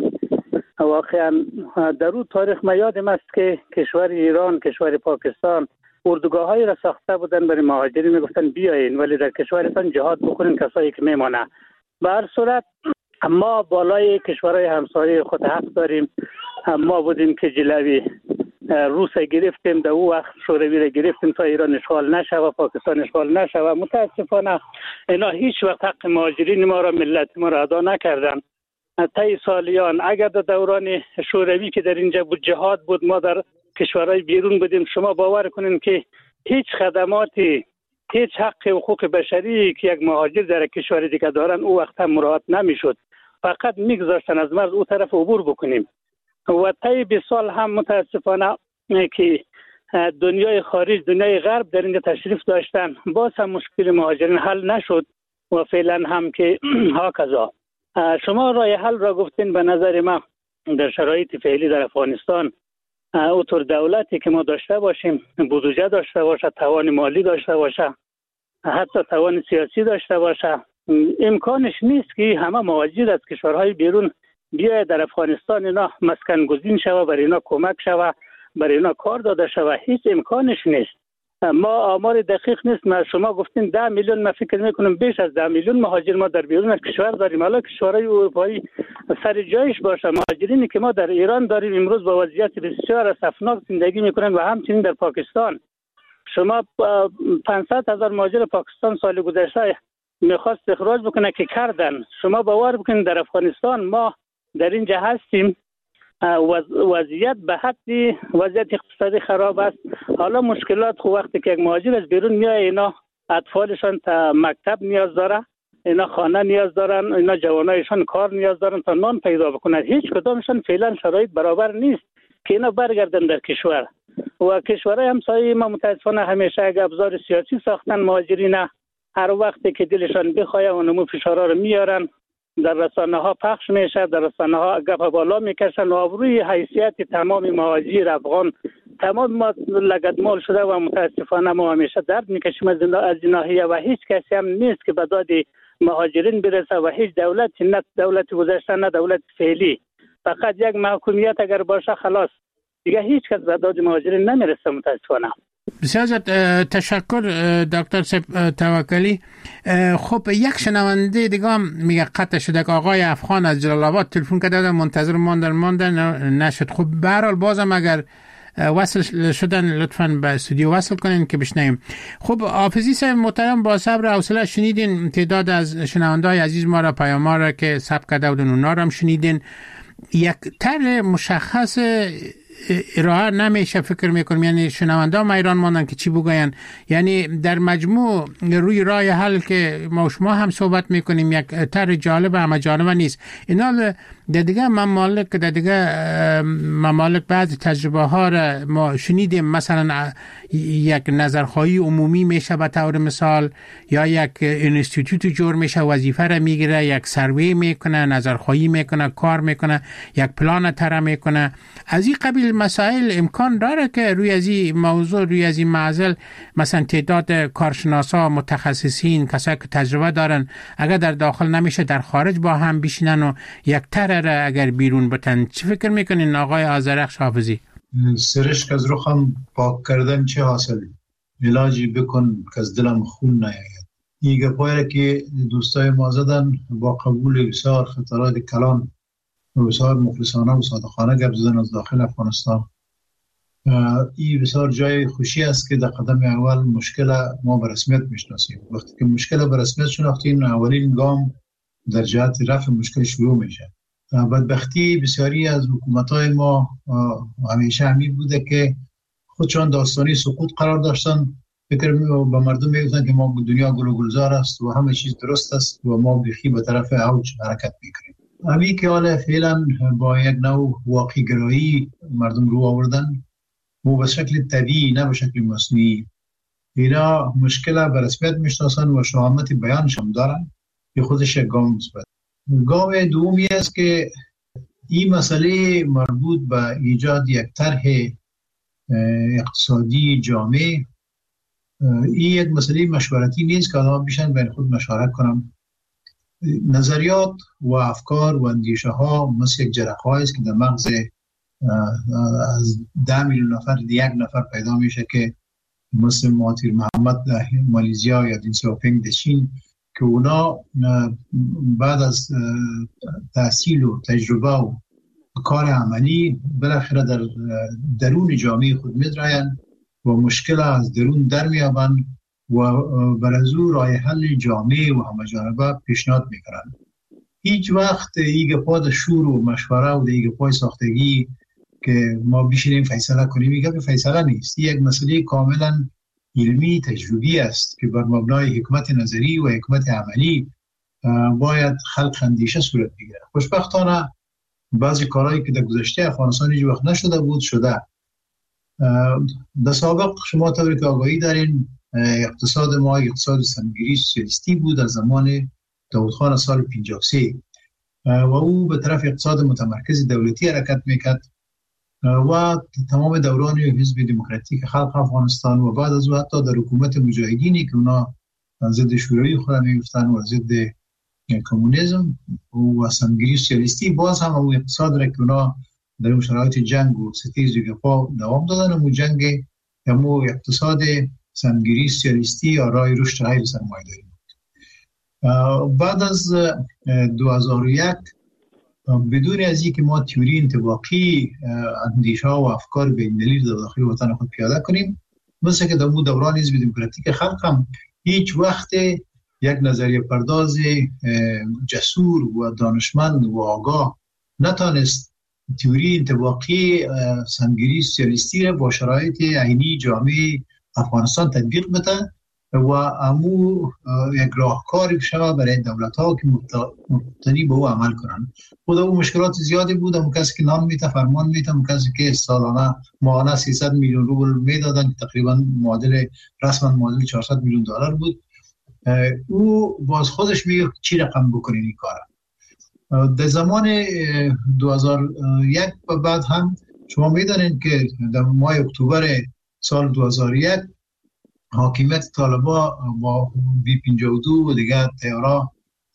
Speaker 10: واقعا در اون تاریخ ما یادم است که کشور ایران، کشور پاکستان اردوگاه‌هایی را ساخته بودن برای مهاجرین، میگفتن بیاین ولی در کشورتان جهاد بکنین کسایی که میمانه. به هر صورت ما بالای کشورهای همسایه خود حق داریم. ما بودیم که جلوی روس گرفتیم، در اون وقت شوروی را گرفتیم تا ایران اشغال نشوه، پاکستان اشغال نشوه. متاسفانه اینا هیچ وقت حق مهاجرین ما را، ملت ما را ادا نکردن. طی سالیان اگر در دوران شوروی که در اینجا بود جهاد بود، ما در کشورهای بیرون بودیم، شما باور کنین که هیچ خدماتی، هیچ حق حقوق بشری که یک مهاجر در کشور دیگه دارن او وقت هم مراعات نمیشد، فقط میگذاشتن از مرز او طرف عبور بکنیم. و طی بیست سال هم متاسفانه که دنیای خارج، دنیای غرب در اینجا تشریف داشتن، باز هم مشکل مهاجرین حل نشد و فعلا هم که هاکذا. شما راه حل را گفتین. به نظر ما در شرایط فعلی در افغانستان اوتور دولتی که ما داشته باشیم، بودجه داشته باشه، توان مالی داشته باشه، حتی توان سیاسی داشته باشه، امکانش نیست که همه مهاجر از کشورهای بیرون بیاید در افغانستان اینا مسکن گزین شوه، برای اینا کمک شوه، برای اینا کار داده شوه. هیچ امکانش نیست. ما آمار دقیق نیست. ما شما گفتین ده میلیون، ما فکر میکنم بیش از ده میلیون مهاجر ما در بیرون از کشور داریم. حالا کشورهای اروپایی سر جایش باشه، مهاجرینی که ما در ایران داریم امروز با وضعیت بسیار اسفناک زندگی میکنن و همچنین در پاکستان. شما پانصد هزار مهاجر پاکستان سال گذشته میخواست اخراج بکنه که کردن. شما باور بکنید در افغانستان ما در اینجا هستیم، وضعیت به حدی وضعیت اقتصادی خراب است. حالا مشکلات خو وقتی که یک مهاجر از بیرون میاد، اینا اطفالشان تا مکتب نیاز داره، اینا خانه نیاز دارن، اینا جوانایشان کار نیاز دارن تا نان پیدا بکنن. هیچ کدامشان فعلا شرایط برابر نیست که اینا برگردن در کشور. و کشورهای همسایه ما متاسفانه همیشه یک ابزار سیاسی ساختن مهاجرین. هر وقتی که دلشان بخواد اونمو فشارا رو میارن، در رسانه ها پخش میشه، در رسانه ها گپ بالا میکشن و آبروی حیثیت تمام مهاجر افغان تمام ما لگدمال شده و متاسفانه ما همیشه درد میکشیم از این ناحیه و هیچ کسی هم نیست که به داد مهاجرین برسه و هیچ دولتی، نه دولت گذشته نه دولت فعلی، فقط یک محکومیت اگر باشه خلاص دیگه هیچ کس به داد مهاجرین نمیرسه متاسفانه.
Speaker 2: بسیار تشکر دکتر توکلی. خب یک شنونده دیگه هم میگه قطع شده که آقای افغان از جلال آباد تلفن کرده، منتظر ماندن ماندن نشد. خب به هر حال بازم اگر وصل شدن لطفاً به استودیو وصل کنین که بشنویم. خب حافظی صاحب محترم، با صبر و حوصله شنیدین تعداد از شنونده‌های عزیز ما را، پیام‌ها را که ثبت کرده بودن اونا را هم شنیدین. یک طرح مشخص ارائه نمیشه فکر میکنم، یعنی شنونده ها ایران ماندن که چی بگوین. یعنی در مجموع روی راه حل که ما شما هم صحبت میکنیم یک طرح جالب اما جالب نیست. اینا در دیگه ممالک در دیگه ممالک بعض تجربه ها را ما شنیدیم، مثلا یک نظرخواهی عمومی میشه به طور مثال، یا یک اینستیتوت جور میشه، وظیفه را میگیره، یک سروی میکنه، نظرخواهی میکنه، کار میکنه، یک پلان طرح میکنه. از این قبیل مسائل امکان داره که روی از این موضوع، روی از این معضل، مثلا تعداد کارشناسا، متخصصین، کسایی که تجربه دارن، اگر در داخل نمیشه در خارج با هم بشینن و یک طرح را اگر بیرون بتن. چی فکر میکنین آقای آذرخش حافظی؟
Speaker 3: سرشک از روخم پاک کردن چه حاصلی؟ علاجی بکن که از دلم خون نیاید. این گپایی که دوستای ما زدن با قبول بسیار خطرات کلان و بسیار مخلصانه و صادقانه گپ زدن از داخل افغانستان. این بسیار جای خوشی است که در قدم اول مشکل ما به رسمیت میشناسیم. وقتی که مشکل به رسمیت شناختیم، اولین گام در جهت رفع مشکل شروع میشه. بدبختی بسیاری از حکومت‌های ما همیشه همین بوده که خودشان داستانی سقوط قرار داشتن، فکر به مردم میگفتن که ما دنیا گل و گلزار است و همه چیز درست است و ما بخی به طرف اوج حرکت میکنیم. همین که حالا فعلا با یک نوع واقعی گرایی مردم رو آوردن و به شکل طبیعی نه به شکل مصنوعی. اینا مشکل به رسمیت میشناسن و شهامت بیانش هم دارن، که خودش یک گام مثبت. گام دومی است که این مسئله مربوط به ایجاد یک طرح اقتصادی جامع، این یک مسئله مشورتی نیست که آدم بیشن بین خود مشورت کنم. نظریات و افکار و اندیشه ها مثل یک جرقه است که در مغز از ده میلیون نفر یک نفر پیدا میشه، که مثل مهاتیر محمد در مالیزیا یا دین سیاوپینگ در چین، که اونا بعد از تحصیل و تجربه و کار عملی بالاخره در درون جامعه خود می‌درایند و مشکل از درون در میابند و بر از او راه حل جامع و همه‌جانبه پیشنهاد میکنند. هیچ وقت ایگه پا شور و مشوره و ایگه پای ساختگی که ما بشینیم فیصله کنیم، میگه به فیصله نیست. یک مسئله کاملا علمی تجربی است که بر مبنای حکمت نظری و حکمت عملی باید خلق اندیشه صورت بگیره. خوشبختانه بعضی کارهایی که در گذشته افغانستان هیچ وقت نشده بود شده. در سابق شما طوری که آگاهی دارین، اقتصاد ما اقتصاد سنگیری سوسیالیستی بود از زمان داود خان سال پنجاه و سه و او به طرف اقتصاد متمرکز دولتی حرکت میکرد و تمام دوران حزب دموکراتیک خلق افغانستان و بعد از او حتی در حکومت مجاهدینی که اونا ضد شوروی خود میگفتن و ضد کمونیسم و سنگیری سوسیالیستی، باز هم اون اقتصاد را که اونا در اون شرایط جنگ و ستیز گپا دوام دادن، اون جنگ همو اقتصاد سنگیری سوسیالیستی یا راه رشد های سرمایه‌داری. بعد از دو هزار و یک بدون از اینکه ما تئوری انطباقی اندیشه و افکار بین‌المللی در داخل وطن خود پیاده کنیم، مثل که در اون دوران حزب دموکراتیک خلق هم هیچ وقت یک نظریه پرداز جسور و دانشمند و آگاه نتانست تئوری انطباقی سنگیری سوسیالیستی را با شرایط عینی جامعه افغانستان تطبیق بده و امو یک راهکاری بشه برای دولت ها که مبتنی به او عمل کنن. خود او مشکلات زیادی بود. اون کسی که نام میته فرمان میته، اون کسی که سالانه ماهانه سیصد میلیون روبل میدادن که تقریبا معادل رسما معادل چهارصد میلیون دلار بود، او باز خودش میگه چی رقم بکنین این کارا. در زمان دو هزار و یک و بعد هم شما میدانید که در ماه اکتبر سال دو هزار و یک حاکمیت طالبا با بی پنجاه و دو و دیگر تیارا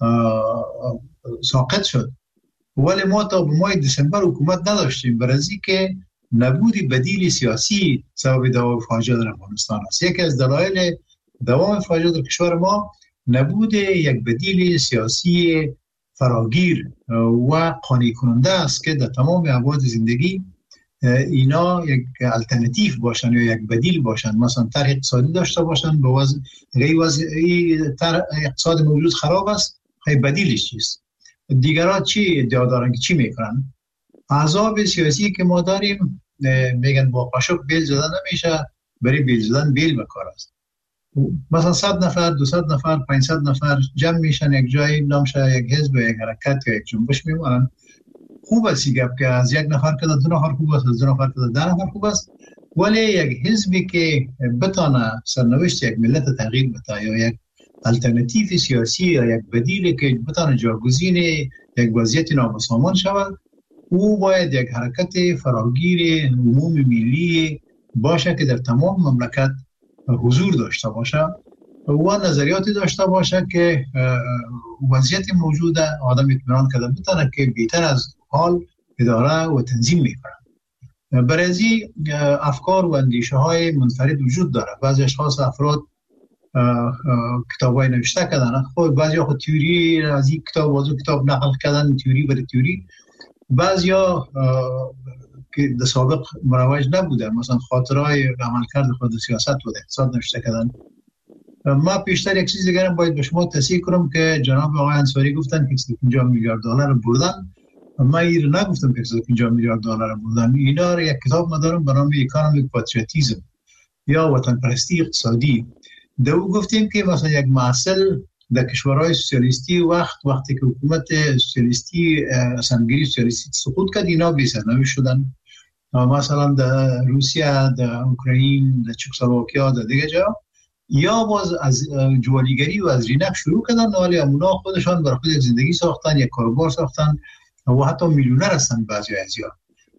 Speaker 3: ساقط شد، ولی ما تا به ماه دسامبر حکومت نداشتیم، برای که نبودی بدیل سیاسی سبب دوام فاجعه در افغانستان است. یکی از دلایل دوام فاجعه در کشور ما نبود یک بدیل سیاسی فراگیر و قانع کننده است که در تمام ابعاد زندگی اینا یک الटरनेटिव باشن یا یک بدیل باشن. مثلا طرح اقتصادی داشته باشن به وضع غیر وضعی طرح اقتصاد موجود خراب است، خیلی بدیلش چیست؟ دیگران چی ادعا دارن که چی میکنن؟ احزاب سیاسی که ما داریم میگن با قاشق بیل زدن نمیشه، برای بیل زدن بیل بکار است. مثلا صد نفر، دویست نفر، پانصد نفر جمع میشن یک جایی، نامشه یک حزب، یک حرکت یا یک جنبش میمونن خوب است که از یک نفر که دو نفر خوب است، از دو نفر که ده نفر خوب است، ولی یک حزبی که بتانه سرنوشت یک ملت تغییر بده یا یک الटरनेटिव سیاسی یا یک بدیلی که بتانه جاگزین یک وضعیت نابسامان شود، او باید یک حرکت فراگیر عموم ملی باشه که در تمام مملکت حضور داشته باشه و نظریاتی داشته باشه که وضعیت موجوده آدم اطمینان کرده بتانه که بهتر از حال اداره و تنظیم میکنه. برای افکار و اندیشه های منفرد وجود داره. بعضی اشخاص افراد کتابای نوشته کردن، خب بعضی ها خود تیوری از این کتاب و از کتاب نقل کردن، تیوری برای تیوری. بعضی ها که در سابق مروج نبوده، مثلا خاطرهای عملکرد خود سیاست و اقتصاد نوشته کردن. ما پیشتر یک چیز دیگه باید به شما تصحیح کنم که جناب آقای انصاری گفتن که صد و پنجاه میلیارد دلار بردن. ما این نگفتم که صد و پنجاه میلیارد دلار بردن. اینا رو یک کتاب مدارم به نام اکونومیک پاتریوتیسم یا وطن پرستی اقتصادی. دو گفتیم که مثلا یک محصل در کشورهای سوسیالیستی وقت وقتی که حکومت سوسیالیستی اسلامگیری سوسیالیستی سقوط کرد، اینا بی سرنوشت شدن. مثلا در روسیه، در اوکراین، در چکسلواکیا، در دیگه جا یا باز از جوالیگری و از رینک شروع کردن، ولی اونا خودشان برای خود زندگی ساختن، یک کاروبار ساختن و حتی میلیونر هستن بعضی ازیا.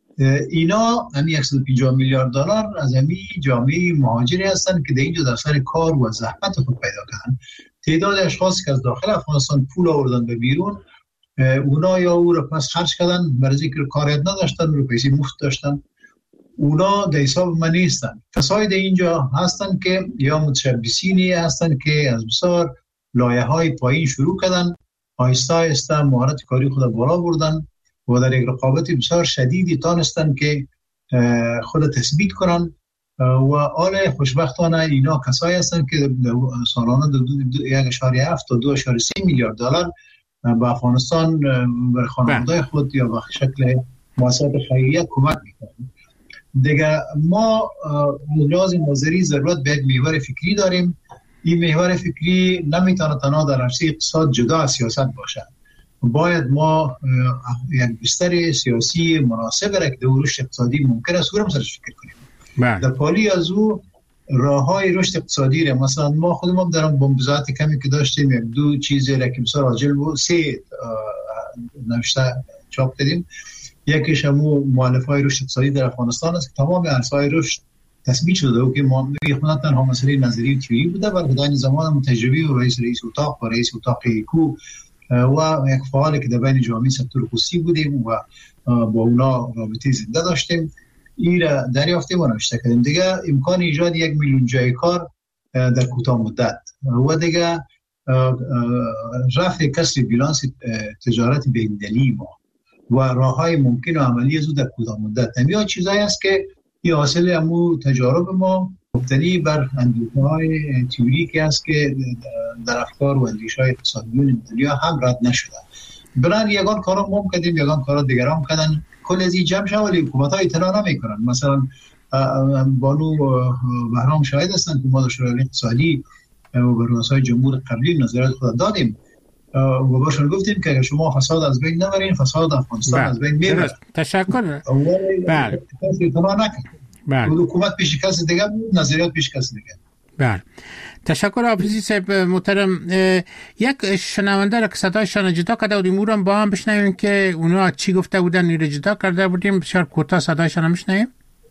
Speaker 3: اینا همین صد و پنجاه میلیارد دلار از همین جامعه مهاجری هستن که در اینجا در سر کار و زحمت خود پیدا کردن. تعداد اشخاصی که از داخل افغانستان پول آوردن به بیرون، اونا یا او رو پس خرج کردن برای اینکه کاریت نداشتن، رو پیسه مفت داشتن. اونا در حساب من نیستن. کسایی در اینجا هستن که یا متشبثینی هستن که از بسیار لایه‌های پایین شروع کردن، آهسته آهسته مهارت کاری خود بالا بردن و در یک رقابت بسیار شدیدی تانستن که خود تثبیت کنن و حال خوشبختانه اینا کسایی هستن که سالانه یک اشاره هفت تا دو اشاره سه میلیارد دلار به افغانستان بر خانواده خود یا به شکل مؤسسات خیریه کمک میکنن. دیگه ما لحاظ نظری ضرورت به یک محور فکری داریم. این محور فکری نمیتونه تنها در عرصه اقتصاد جدا از سیاست باشه. باید ما یک بستر سیاسی مناسب را که در رشد اقتصادی ممکن است او را سرش فکر کنیم. بله. در پالی از او راههای رشد اقتصادی را مثلا ما خودمون در بمبزات کمی که داشتیم یک دو چیزی را که بسیار عاجل بود سه نوشته چاپ کردیم. یکیش همون مؤلفه‌های رشد اقتصادی در افغانستان است که تمام عرصه‌های رشد تثبیت شده و که ما می‌خوندن تنها مسئله نظری و تئوری بوده، بلکه در این زمان تجربی و رئیس رئیس اتاق و رئیس اتاق ایکو و یک فعالی که در بین جامعه سکتور خصوصی بودیم و با اونا رابطه زنده داشتیم، این را دریافتیم و نوشته کردیم. دیگه امکان ایجاد یک میلیون جای کار در کوتاه مدت و دیگه رفع کسر بیلانس تجارت بین‌المللی ما و راه‌های ممکن و عملی از او در کوتاه مدت. همین چیزایی است که این حاصل همو تجارب ما مبتنی بر اندیشه‌های تئوریکی است که در افکار و اندیشه‌های اقتصادیون دنیا هم رد نشده. برای یگان کارا ما کردیم، یگان کارا دیگران کردن، کل از این جمع شد ولی حکومت‌ها اطلاع نمی‌کنن. مثلا بانو بهرام شاهد هستند که ما در شورای اقتصادی و رؤسای جمهور قبلی نظرات خود دادیم و باشون گفتیم که اگر شما فساد از بین نبرین، فساد افغانستان از بین میره.
Speaker 2: تشکر.
Speaker 3: بله. اطلاع نکرد. بله. حکومت پیش کسی دیگه بود، نظریات پیش کسی دیگه.
Speaker 2: بله. تشکر حافظی صاحب محترم. یک شنونده را که صدایشان جدا کرده بودیم او را با هم بشنویم که اونا چی گفته بودن، این را جدا کرده بودیم. بسیار کوتاه صدایشان هم بشنویم.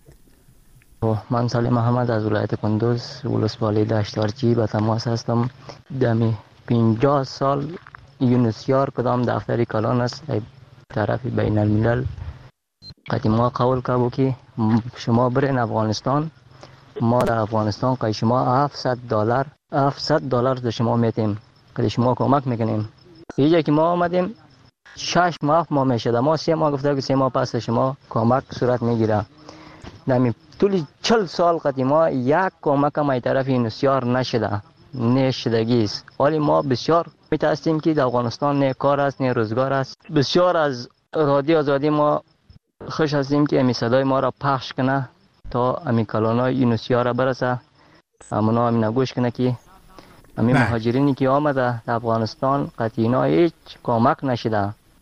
Speaker 11: من سالم محمد از ولایت کندوز ولسوالی دشتارچی به تماس هستم. دمی پنجاه سال یونسیار کدام دفتری کلان است طرف بین الملل قدیم ما قول که که شما برین افغانستان، ما در افغانستان که شما هفتصد دلار هفتصد دلار در شما میتیم که شما کمک میکنیم. اینجا که ما آمدیم شش ماه ما میشده، ما سه ماه گفته که سه ماه پس شما کمک صورت میگیره. نمی طول چل سال قدیما یک کمک ما طرف یونسیار نشده، نشدگی است. ولی ما بسیار میترسیم که در افغانستان نه کار است نه روزگار است. بسیار از رادیو آزادی ما خوش هستیم که امی صدای ما را پخش کنه تا امی کلانای یونسیار را برسه، همونا امی نگوش کنه که امی مهاجرینی که آمده در افغانستان قطعینا هیچ کمک نشده.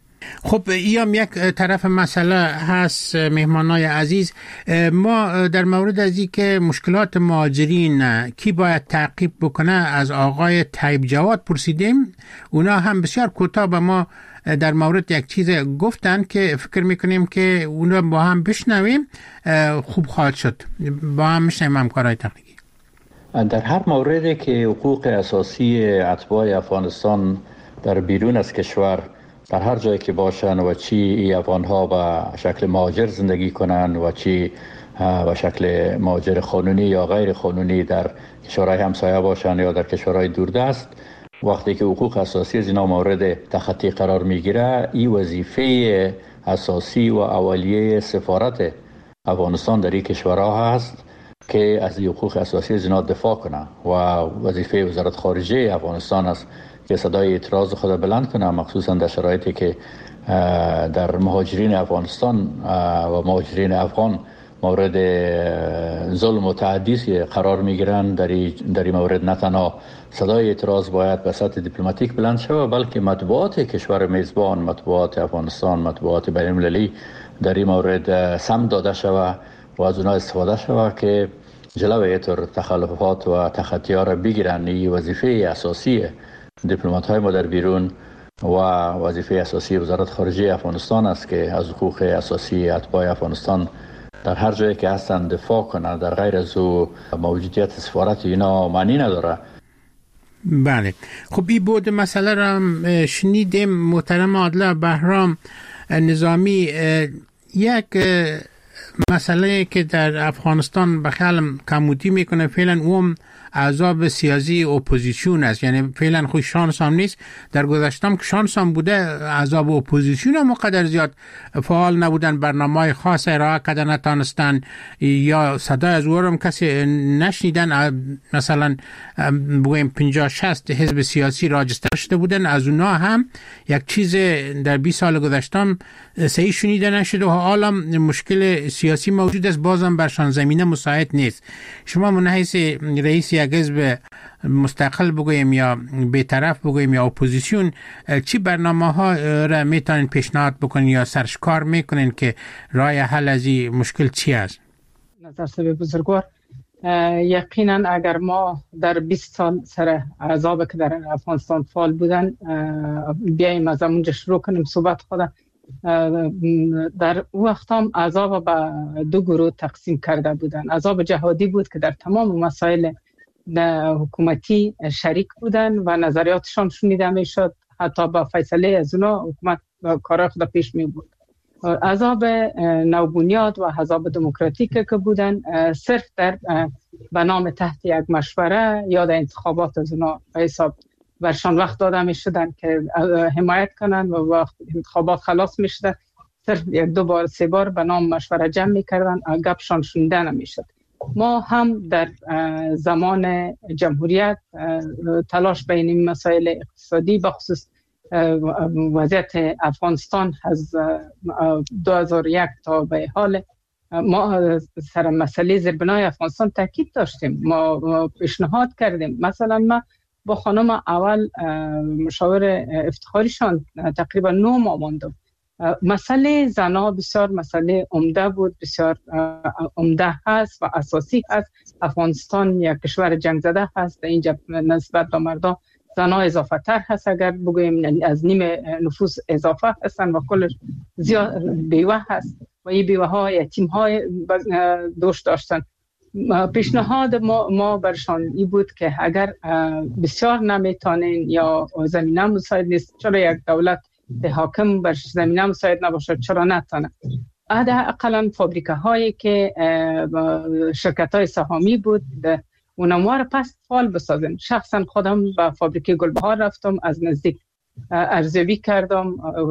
Speaker 2: خب این یک طرف مسئله هست مهمانای عزیز. ما در مورد از این که مشکلات مهاجرین کی باید تعقیب بکنه از آقای طیب جواد پرسیدیم. اونا هم بسیار کوتاه به ما در مورد یک چیز گفتن که فکر میکنیم که اونا با هم بشنویم خوب خواهد شد. با هم میشنویم همکارای تحقیقی.
Speaker 12: در هر موردی که حقوق اساسی اتباع افغانستان در بیرون از کشور در هر جایی که باشن و چی ای افغان‌ها به شکل مهاجر زندگی کنن و چی به شکل مهاجر قانونی یا غیر قانونی در کشورهای همسایه باشن یا در کشورهای دوردست، وقتی که حقوق اساسی از اینا مورد تخطی قرار میگیره، این وظیفه اساسی و اولیه سفارت افغانستان در این کشورها هست که از حقوق اساسی از اینا دفاع کنه و وظیفه وزارت خارجه افغانستان است که صدای اعتراض خود بلند کنه، مخصوصا در شرایطی که در مهاجرین افغانستان و مهاجرین افغان مورد ظلم و تعدی قرار میگیرن. در این مورد نه تنها صدای اعتراض باید به سطح دیپلماتیک بلند شود، بلکه مطبوعات کشور میزبان، مطبوعات افغانستان، مطبوعات بین المللی در این مورد سمت داده شود و از اونها استفاده شود که جلوی اینطور تخلفات و تخطی‌ها را بگیرن. این وظیفه اساسی دیپلمات‌های ما در بیرون و وظیفه اساسی وزارت خارجه افغانستان است که از حقوق اساسی اتباع افغانستان در هر جایی که هستند دفاع کنند. در غیر از او موجودیت سفارت اینا معنی نداره.
Speaker 2: بله، خب این بود مسئله را شنیدیم. محترم عادل بهرام نظامی، یک مسئله که در افغانستان به خیالم کمودی میکنه فعلا اون احزاب سیاسی اپوزیسیون است. یعنی فعلا خوش شانس هم نیست. در گذشتم که شانس هم بوده، احزاب اپوزیسیون هم مقدر زیاد فعال نبودن، برنامه خاص ارائه کده نتانستن یا صدای از اورم کسی نشنیدن. مثلا بگویم پنجاه شصت حزب سیاسی راجستر شده بودن، از اونا هم یک چیز در بیست سال گذشتم صحیح شنیده نشد و حالا مشکل سیاسی موجود است، بازم برشان زمینه مساعد نیست. شما من حیث رئیس یک حزب مستقل بگویم یا بی‌طرف بگویم یا اپوزیسیون، چی برنامه ها را میتونین پیشنهاد بکنین یا سرشکار میکنین که راه حل از این مشکل چی است؟
Speaker 4: نظر سبب بزرگوار، یقینا اگر ما در بیست سال سر احزاب که در افغانستان فعال بودن بیاییم از اونجا شروع کنیم صحبت خود، در وقت هم احزاب به دو گروه تقسیم کرده بودن. احزاب جهادی بود که در تمام مسائل حکومتی شریک بودن و نظریاتشان شنیده می شد، حتی با فیصله از اونا حکومت کار خود پیش می بود. احزاب نوبنیاد و احزاب دموکراتیک که بودن صرف در به نام تحت یک مشوره یا در انتخابات از اونا حساب برشان وقت داده می شدن که حمایت کنن و وقت انتخابات خلاص می شدن صرف یک دو بار سه بار به نام مشوره جمع می کردن، گپشان شنیده نمی شد. ما هم در زمان جمهوریت تلاش بین این مسائل اقتصادی بخصوص وضعیت افغانستان از دو هزار و یک تا به حال ما سر مسئله زیربنای افغانستان تاکید داشتیم. ما پیشنهاد کردیم. مثلا ما با خانم اول مشاور افتخاریشان تقریبا نه ماه ماندم. مسئله زنها بسیار مسئله عمده بود، بسیار عمده هست و اساسی هست. افغانستان یک کشور جنگ زده هست، اینجا نسبت به مردم زنها اضافه تر هست، اگر بگویم از نیم نفوس اضافه هستن و کل زیاد بیوه هست و این بیوه ها یتیم های دوش داشتن. پیشنهاد ما, ما برشان ای بود که اگر بسیار نمیتونین یا زمینه مساعد نیست، چرا یک دولت حاکم بر زمینه مساعد نباشه، چرا نتونه حداقل فابریکه هایی که شرکت های سهامی بود اونها رو پس فعال بسازن. شخصا خودم به فابریکه گلبهار رفتم، از نزدیک ارزیابی کردم،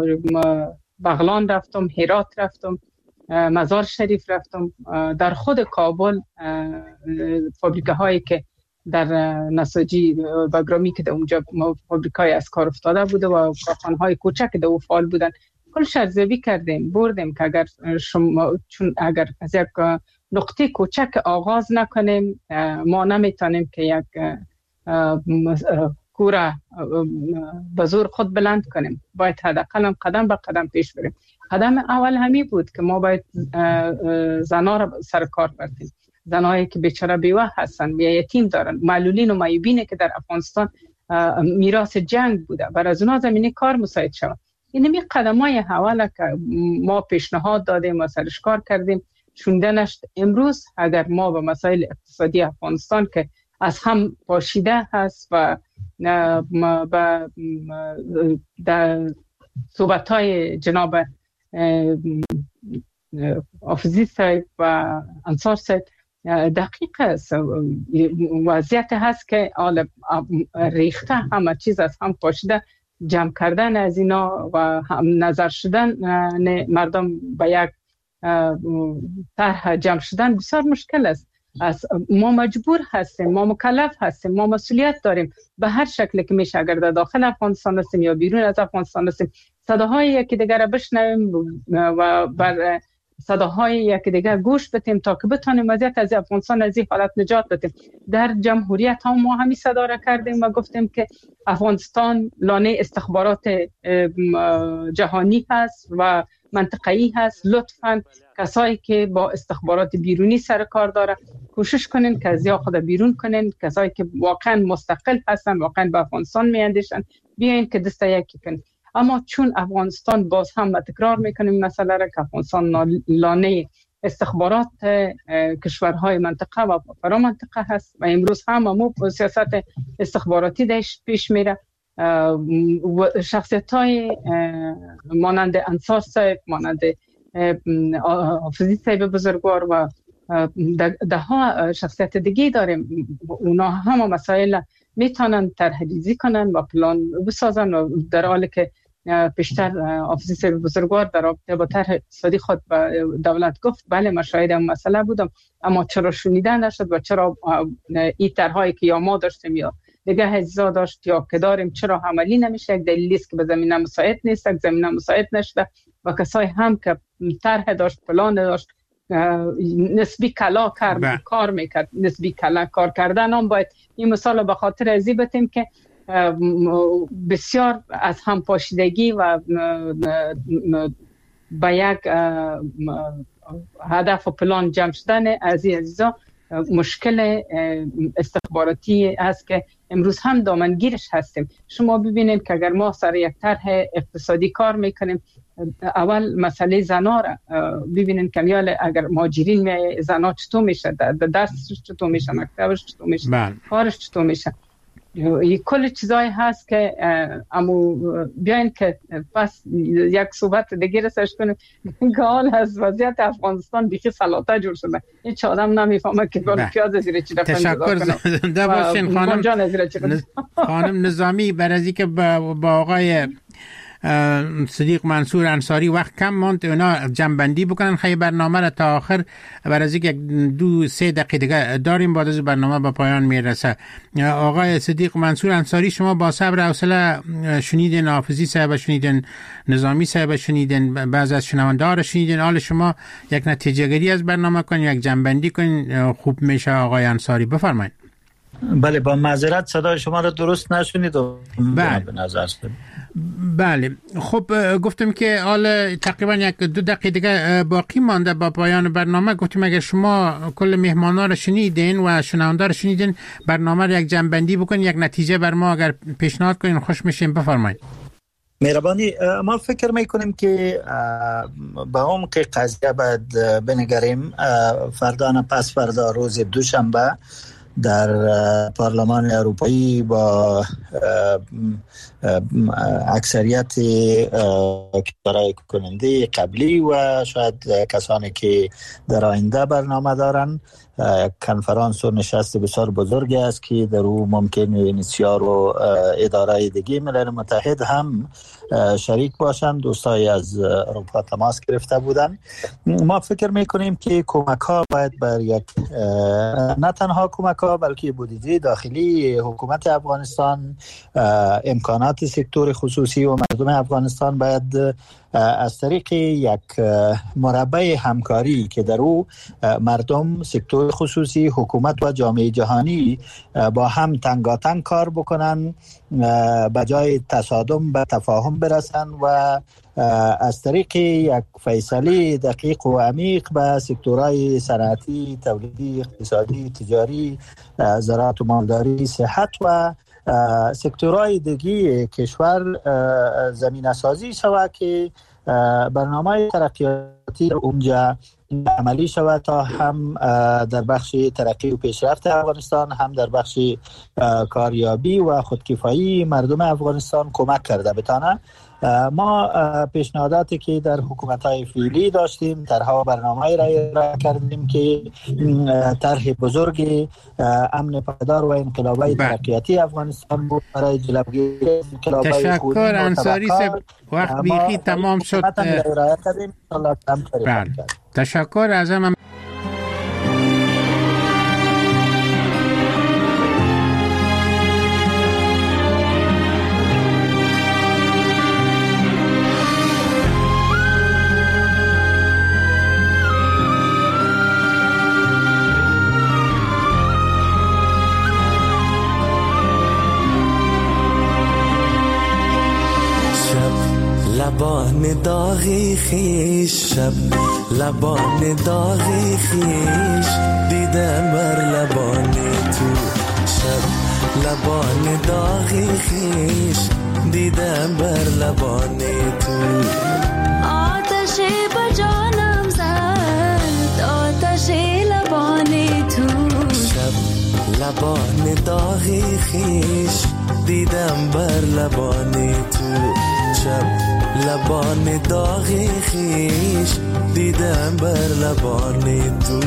Speaker 4: بغلان رفتم، هرات رفتم، مزار شریف رفتم. در خود کابل فابریکه هایی که در نساجی و گرامی که در اونجا فابریکه های از کار افتاده بوده و کارخانه های کوچک در او فعال بودن، کلش ارزیابی کردیم، بردیم که اگر شما چون اگر از یک نقطه کوچک آغاز نکنیم ما نمیتونیم که یک کوره به زور خود بلند کنیم. باید حداقل قدم به قدم پیش بریم. قدم اول همی بود که ما باید زنها را سر کار بردیم. زنهایی که بیچاره بیوه هستن، یا یتیم دارن، معلولین و معیوبینه که در افغانستان میراث جنگ بوده، برای از اونها زمینه کار مساعد شود. این می قدمای اول که ما پیشنهاد دادیم و سرش کار کردیم شوندنش. امروز اگر ما به مسائل اقتصادی افغانستان که از هم پاشیده هست و به صحبت‌های جناب آفزی صاحب و انصار صاحب دقیق است، وضعیت هست که آل ریخته همه چیز از هم پاشیده، جمع کردن از اینا و نظر شدن مردم به یک طرح جمع شدن بسیار مشکل است. از ما مجبور هستیم، ما مکلف هستیم، ما مسئولیت داریم به هر شکل که میشه، اگر در داخل افغانستان هستیم یا بیرون از افغانستان هستیم، صداهای یکی دیگر را بشنویم و بر صداهای یکی دیگر گوش بدیم تا که بتونیم وضعیت از افغانستان از این حالت نجات بدیم. در جمهوریت هم ما همین صدا را کردیم و گفتیم که افغانستان لانه استخبارات جهانی هست و منطقه‌ای هست. لطفاً کسایی که با استخبارات بیرونی سر کار داره کوشش کنین که از یا خود بیرون کنین. کسایی که واقعا مستقل هستن، واقعا به افغانستان میاندیشن، بیاین که دست یکی کنین. اما چون افغانستان باز هم تکرار میکنیم مسئله را که افغانستان لانه استخبارات کشورهای منطقه و فرا منطقه هست و امروز هم همو سیاست استخباراتی داشت پیش میره. شخصیت های مانند انصار صاحب، مانند آفزی صاحب بزرگوار و ده ها شخصیت دیگه داریم، اونا همه مسائل میتونن طرح‌ریزی کنن و پلان بسازن و در حالی که پیشتر آفزی صاحب بزرگوار در رابطه با طرح اقتصادی خود به دولت گفت بله من شاهد این مسئله بودم، اما چرا شنیده نشد و چرا این طرح‌هایی که یا ما داشتیم یا دیگه عزیزا داشت یا که داریم چرا عملی نمیشه؟ یک دلیلی است که به زمینه مساعد نیست، یک زمینه مساعد نشده و کسای هم که طرح داشت پلان داشت نسبی کلا کرد با. کار میکرد. نسبی کلا کار کردن هم باید این مثال به خاطر ازی بتیم که بسیار از هم پاشیدگی و با یک هدف و پلان جمع شدن از این عزیزا مشکل استخباراتی است که امروز هم دامنگیرش هستیم. شما ببینید که اگر ما سر یک طرح اقتصادی کار میکنیم، اول مسئله زنا را ببینید که میال اگر مهاجرین می زنا چطور میشه، دستش چطور میشه، مکتبش چطور میشه، کارش چطور میشه، این کل چیزایی هست که امو بیاین که پس یک صحبت دیگه رسش کنیم که حال از وضعیت افغانستان بیخی سلاطه جور شده. هیچ آدم نمیفهمه که گونه پیاز زیر چی رفتن.
Speaker 2: تشکر زنده باشین خانم خانم نظامی. برای که با آقای صدیق منصور انصاری وقت کم ماند، اونا جنبندی بکنن خیلی برنامه را تا آخر، برای که یک دو سه دقیقه دیگه داریم بعد از برنامه به پایان میرسه. آقای صدیق منصور انصاری، شما با صبر و حوصله شنیدین حافظی صاحب، شنیدین نظامی صاحب، شنیدین بعض از شنونده ها را شنیدین. حال شما یک نتیجه گیری از برنامه کنین، یک جنبندی کنین، خوب میشه. آقای انصاری بفرمایید.
Speaker 5: بله، با معذرت صدای شما را درست نشنید و
Speaker 2: بله.
Speaker 5: به نظر شد.
Speaker 2: بله خب گفتم که حالا تقریبا یک دو دقیقه دیگه باقی مانده با پایان برنامه. گفتم اگر شما کل مهمانا رو شنیدین و شنونده رو شنیدین، برنامه رو یک جنبندی بکنین، یک نتیجه بر ما اگر پیشنهاد کنین خوش میشیم. بفرمایید.
Speaker 5: مهربانی. ما فکر میکنیم که به عمق قضیه باید بنگریم. فردا نه پس فردا روز دوشنبه در پارلمان اروپایی با اکثریت کشورهای کننده قبلی و شاید کسانی که در آینده برنامه دارن، کنفرانس و نشست بسیار بزرگی است که در او ممکن یونیسیار و اداره دیگه ملل متحد هم شریک باشند. دوستای از اروپا تماس گرفته بودند. ما فکر میکنیم که کمک ها باید بر یک نه تنها کمک ها بلکه بودجه داخلی حکومت افغانستان، امکانات سکتور خصوصی و مردم افغانستان باید از طریق یک مربع همکاری که در او مردم، سکتور خصوصی، حکومت و جامعه جهانی با هم تنگاتنگ کار بکنن، به جای تصادم به تفاهم برسن و از طریق یک فیصله دقیق و عمیق به سکتورهای صنعتی، تولیدی، اقتصادی، تجاری، زراعت و مالداری، صحت و سکتورهای دیگه کشور زمینه سازی شود که برنامه ترقیاتی اونجا عملی شود تا هم در بخش ترقی و پیشرفت افغانستان، هم در بخش کاریابی و خودکفایی مردم افغانستان کمک کرده بتانه. ما پیشنهاداتی که در حکومت‌های فعلی داشتیم، طرح‌ها و برنامه‌ای را ارائه کردیم که طرح بزرگ امن پایدار و انقلابی ترقیاتی افغانستان بود برای جلوگیری انقلابی.
Speaker 2: تشکر انصاری صاحب، وقت بیخی تمام شد. تشکر از هم.
Speaker 13: لبان داغی خیش، شب لبان داغی خیش، دیدم بر لبان تو. شب لبان داغی خیش، دیدم بر لبان تو.
Speaker 14: آتش به جانم زد، آتش لبان تو.
Speaker 13: شب لبان داغی خیش، دیدم بر لبان تو. شب لبان داغی خیش، دیدم بر لبان تو.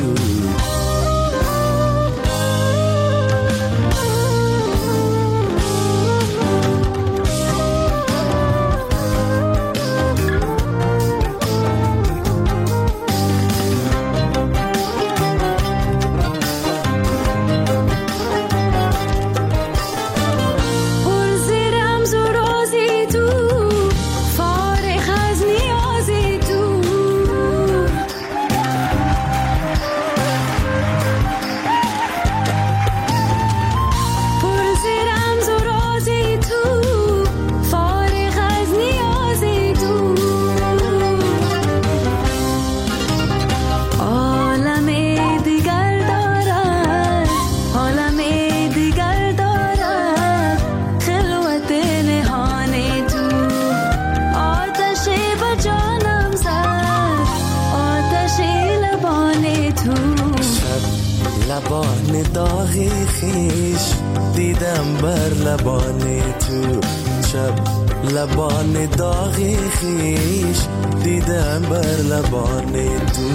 Speaker 13: لبان داغی خیش، دیدم بر لبان تو. شب لبان داغی خیش، دیدم بر لبان تو.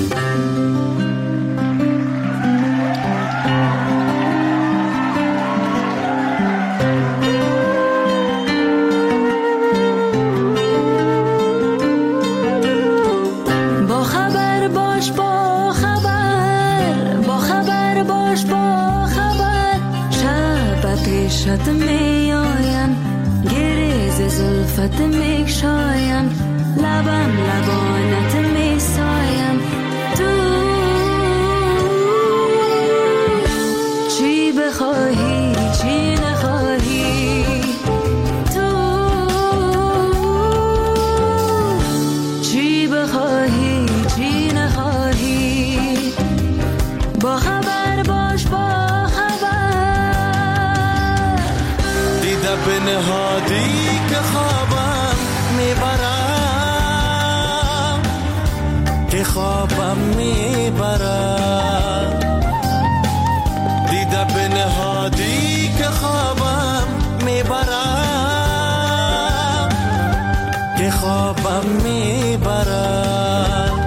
Speaker 14: شد می آیم گریز زلفت می شایم، لبم لبانت می سایم. تو چی بخواهی چی نخواهی، تو چی بخواهی چی نخواهی، با خبر باش با
Speaker 13: به نهادی که خوابم میبرم، که خوابم میبرم. دیده به نهادی که خوابم میبرم، که خوابم میبرم.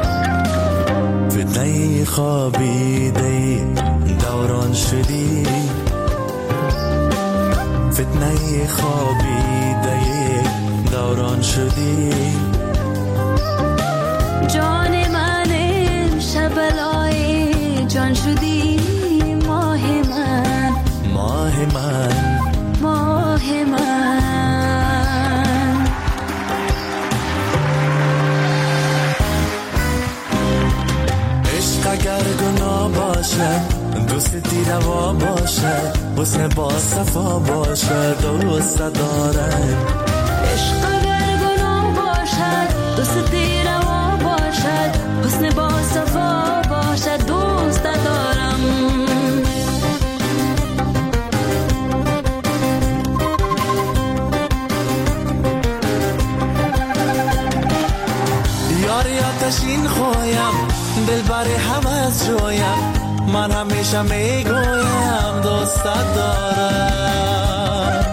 Speaker 13: فتنه خوابیده دوران شدی، فتنه خوابیده دوران شدی.
Speaker 14: جان من امشب لای جان شدی، ماه من
Speaker 13: ماه من
Speaker 14: ماه من.
Speaker 13: حسن با صفا باشه دوست دارم.
Speaker 14: عشق اگر گناه باشد دوست روا باشد حسن با صفا باشد دوست دارم.
Speaker 13: یاری آتشین خوایم دل بر حوض جویم من همیشه میگویم دوست دارم.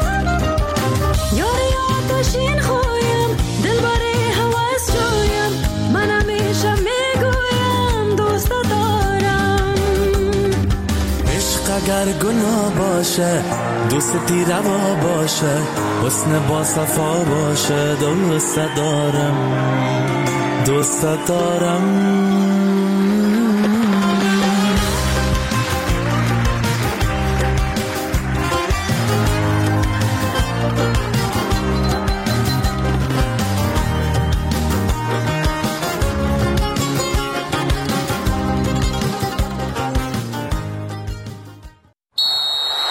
Speaker 14: یاری آتشین خوایم دل بر حوض جویم من همیشه میگویم دوست دارم.
Speaker 13: عشق اگر گناه باشه دوستی روا باشه حسن با صفا باشه دوست دارم دوست دارم.